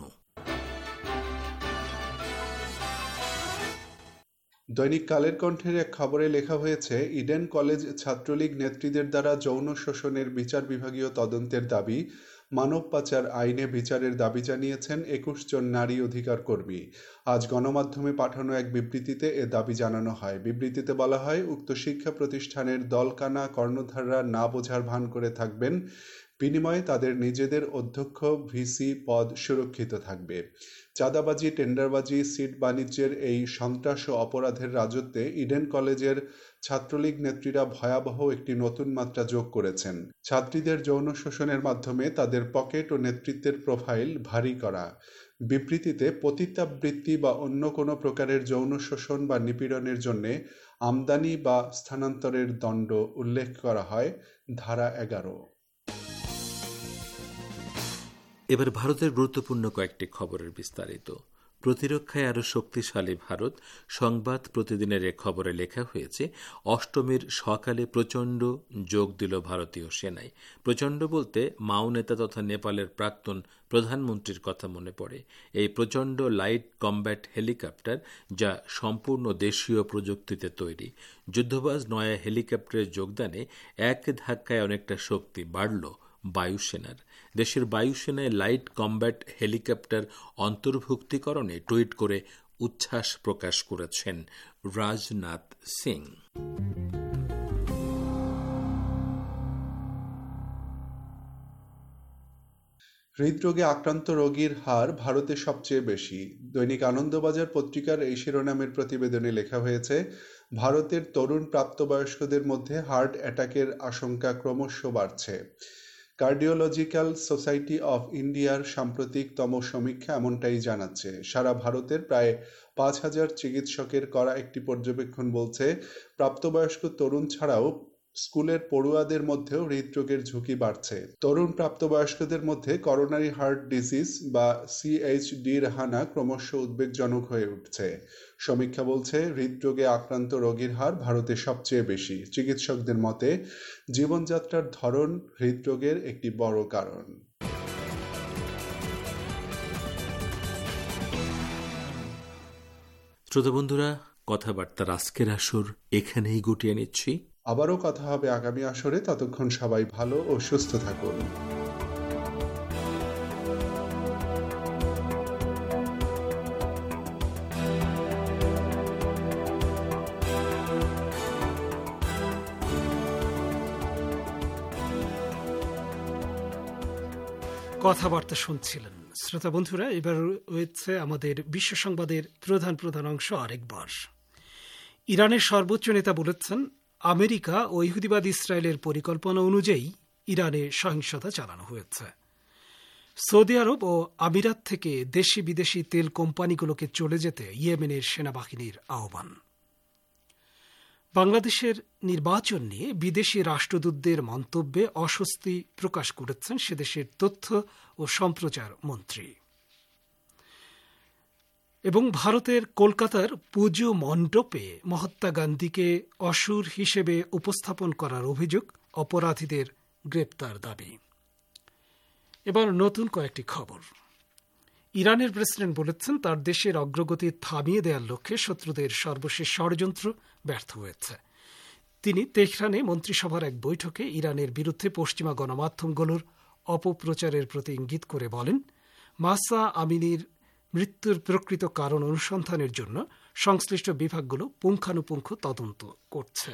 দৈনিক কালের কণ্ঠের এক খবরে লেখা হয়েছে, ইডেন কলেজ ছাত্রলীগ নেত্রীদের দ্বারা যৌন শোষণের বিচার বিভাগীয় তদন্তের দাবি। মানব পাচার আইনে বিচারের দাবি জানিয়েছেন একুশ জন নারী অধিকার কর্মী। আজ গণমাধ্যমে পাঠানো এক বিবৃতিতে এ দাবি জানানো হয়। বিবৃতিতে বলা হয়, উক্ত শিক্ষা প্রতিষ্ঠানের দলকানা কর্ণধাররা না বোঝার ভান করে থাকবেন, বিনিময়ে তাদের নিজেদের অধ্যক্ষ ভিসি পদ সুরক্ষিত থাকবে। চাঁদাবাজি, টেন্ডারবাজি, সিট বাণিজ্যের এই সন্ত্রাস ও অপরাধের রাজত্বে ইডেন কলেজের ছাত্রলীগ নেত্রীরা ভয়াবহ একটি নতুন মাত্রা যোগ করেছেন। ছাত্রীদের যৌন শোষণের মাধ্যমে তাদের পকেট ও নেতৃত্বের প্রোফাইল ভারী করা। বিবৃতিতে পতিতাবৃত্তি বা অন্য কোনো প্রকারের যৌন শোষণ বা নিপীড়নের জন্য আমদানি বা স্থানান্তরের দণ্ড উল্লেখ করা হয় ধারা এগারো। এবার ভারতের গুরুত্বপূর্ণ কয়েকটি খবরের বিস্তারিত। প্রতিরক্ষায় আরও শক্তিশালী ভারত সংবাদ প্রতিদিনের এ খবরে লেখা হয়েছে, অষ্টমীর সকালে প্রচণ্ড যোগ দিল ভারতীয় সেনায়। প্রচণ্ড বলতে মাও নেতা তথা নেপালের প্রাক্তন প্রধানমন্ত্রীর কথা মনে পড়ে। এই প্রচণ্ড লাইট কমব্যাট হেলিকপ্টার, যা সম্পূর্ণ দেশীয় প্রযুক্তিতে তৈরি। যুদ্ধবাজ নয়া হেলিকপ্টারের যোগদানে এক ধাক্কায় অনেকটা শক্তি বাড়ল বায়ুসেনার। দেশের বায়ুসেনায় লাইট কমব্যাট হেলিকপ্টার অন্তর্ভুক্তিকরণে টুইট করে উচ্ছ্বাস প্রকাশ করেছেন রাজনাথ সিং। হৃদরোগে আক্রান্ত রোগীর হার ভারতে সবচেয়ে বেশি। দৈনিক আনন্দবাজার পত্রিকার এই শিরোনামের প্রতিবেদনে লেখা হয়েছে, ভারতের তরুণ প্রাপ্তবয়স্কদের মধ্যে হার্ট অ্যাটাকের আশঙ্কা ক্রমশ বাড়ছে। কার্ডিওলজিক্যাল সোসাইটি অফ ইন্ডিয়ার সাম্প্রতিকতম সমীক্ষা এমনটাই জানাচ্ছে। সারা ভারতের প্রায় পাঁচ হাজার চিকিৎসকের করা একটি পর্যবেক্ষণ বলছে, প্রাপ্তবয়স্ক তরুণ ছাড়াও স্কুলের পড়ুয়াদের মধ্যেও হৃদরোগের ঝুঁকি বাড়ছে। তরুণ প্রাপ্তবয়স্কদের মধ্যে করোনারি হার্ট ডিজিজ বা সিএইচডির হানা ক্রমশ উদ্বেগজনক হয়ে উঠছে। সমীক্ষা বলছে, হৃদরোগে আক্রান্ত রোগীর হার ভারতে সবচেয়ে বেশি। চিকিৎসকদের মতে, জীবনযাত্রার ধরন হৃদরোগের একটি বড় কারণ। শ্রোতা বন্ধুরা, কথাবার্তার আজকের আসর এখানেই গুটিয়ে নিচ্ছি। আবারও কথা হবে আগামী আসরে। ততক্ষণ সবাই ভালো ও সুস্থ থাকুন। কথাবার্তা শুনছিলেন শ্রোতা বন্ধুরা। এবার রয়েছে আমাদের বিশ্ব সংবাদের প্রধান প্রধান অংশ আরেকবার। ইরানের সর্বোচ্চ নেতা বলেছেন, আমেরিকা ও ইহুদিবাদ ইসরায়েলের পরিকল্পনা অনুযায়ী ইরানে সহিংসতা চালানো হয়েছে। সৌদি আরব ও আমিরাত থেকে দেশি বিদেশি তেল কোম্পানিগুলোকে চলে যেতে ইয়েমেনের সেনাবাহিনীর আহ্বান। বাংলাদেশের নির্বাচন নিয়ে বিদেশি রাষ্ট্রদূতদের মন্তব্যে অস্বস্তি প্রকাশ করেছেন সেদেশের তথ্য ও সম্প্রচার মন্ত্রী। এবং ভারতের কলকাতার পুজো মণ্ডপে মহাত্মা গান্ধীকে অসুর হিসেবে উপস্থাপন করার অভিযোগ, অপরাধীদের গ্রেপ্তার দাবি। এবার নতুন কয়েকটি খবর। ইরানের প্রেসিডেন্ট বলেছেন, তার দেশের অগ্রগতি থামিয়ে দেওয়ার লক্ষ্যে শত্রুদের সর্বশেষ ষড়যন্ত্র ব্যর্থ হয়েছে। তিনি তেহরানে মন্ত্রিসভার এক বৈঠকে ইরানের বিরুদ্ধে পশ্চিমা গণমাধ্যমগুলোর অপপ্রচারের প্রতি ইঙ্গিত করে বলেন, মাহসা আমিনির মৃত্যুর প্রকৃত কারণ অনুসন্ধানের জন্য সংশ্লিষ্ট বিভাগগুলো পুঙ্খানুপুঙ্খ তদন্ত করছে।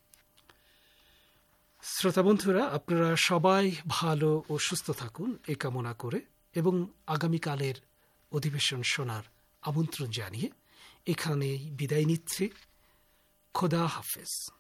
শ্রোতা বন্ধুরা, আপনারা সবাই ভালো ও সুস্থ থাকুন এই কামনা করে এবং আগামীকালের অধিবেশন শোনার আমন্ত্রণ জানিয়ে এখানেই বিদায় নিচ্ছি। খোদা হাফেজ।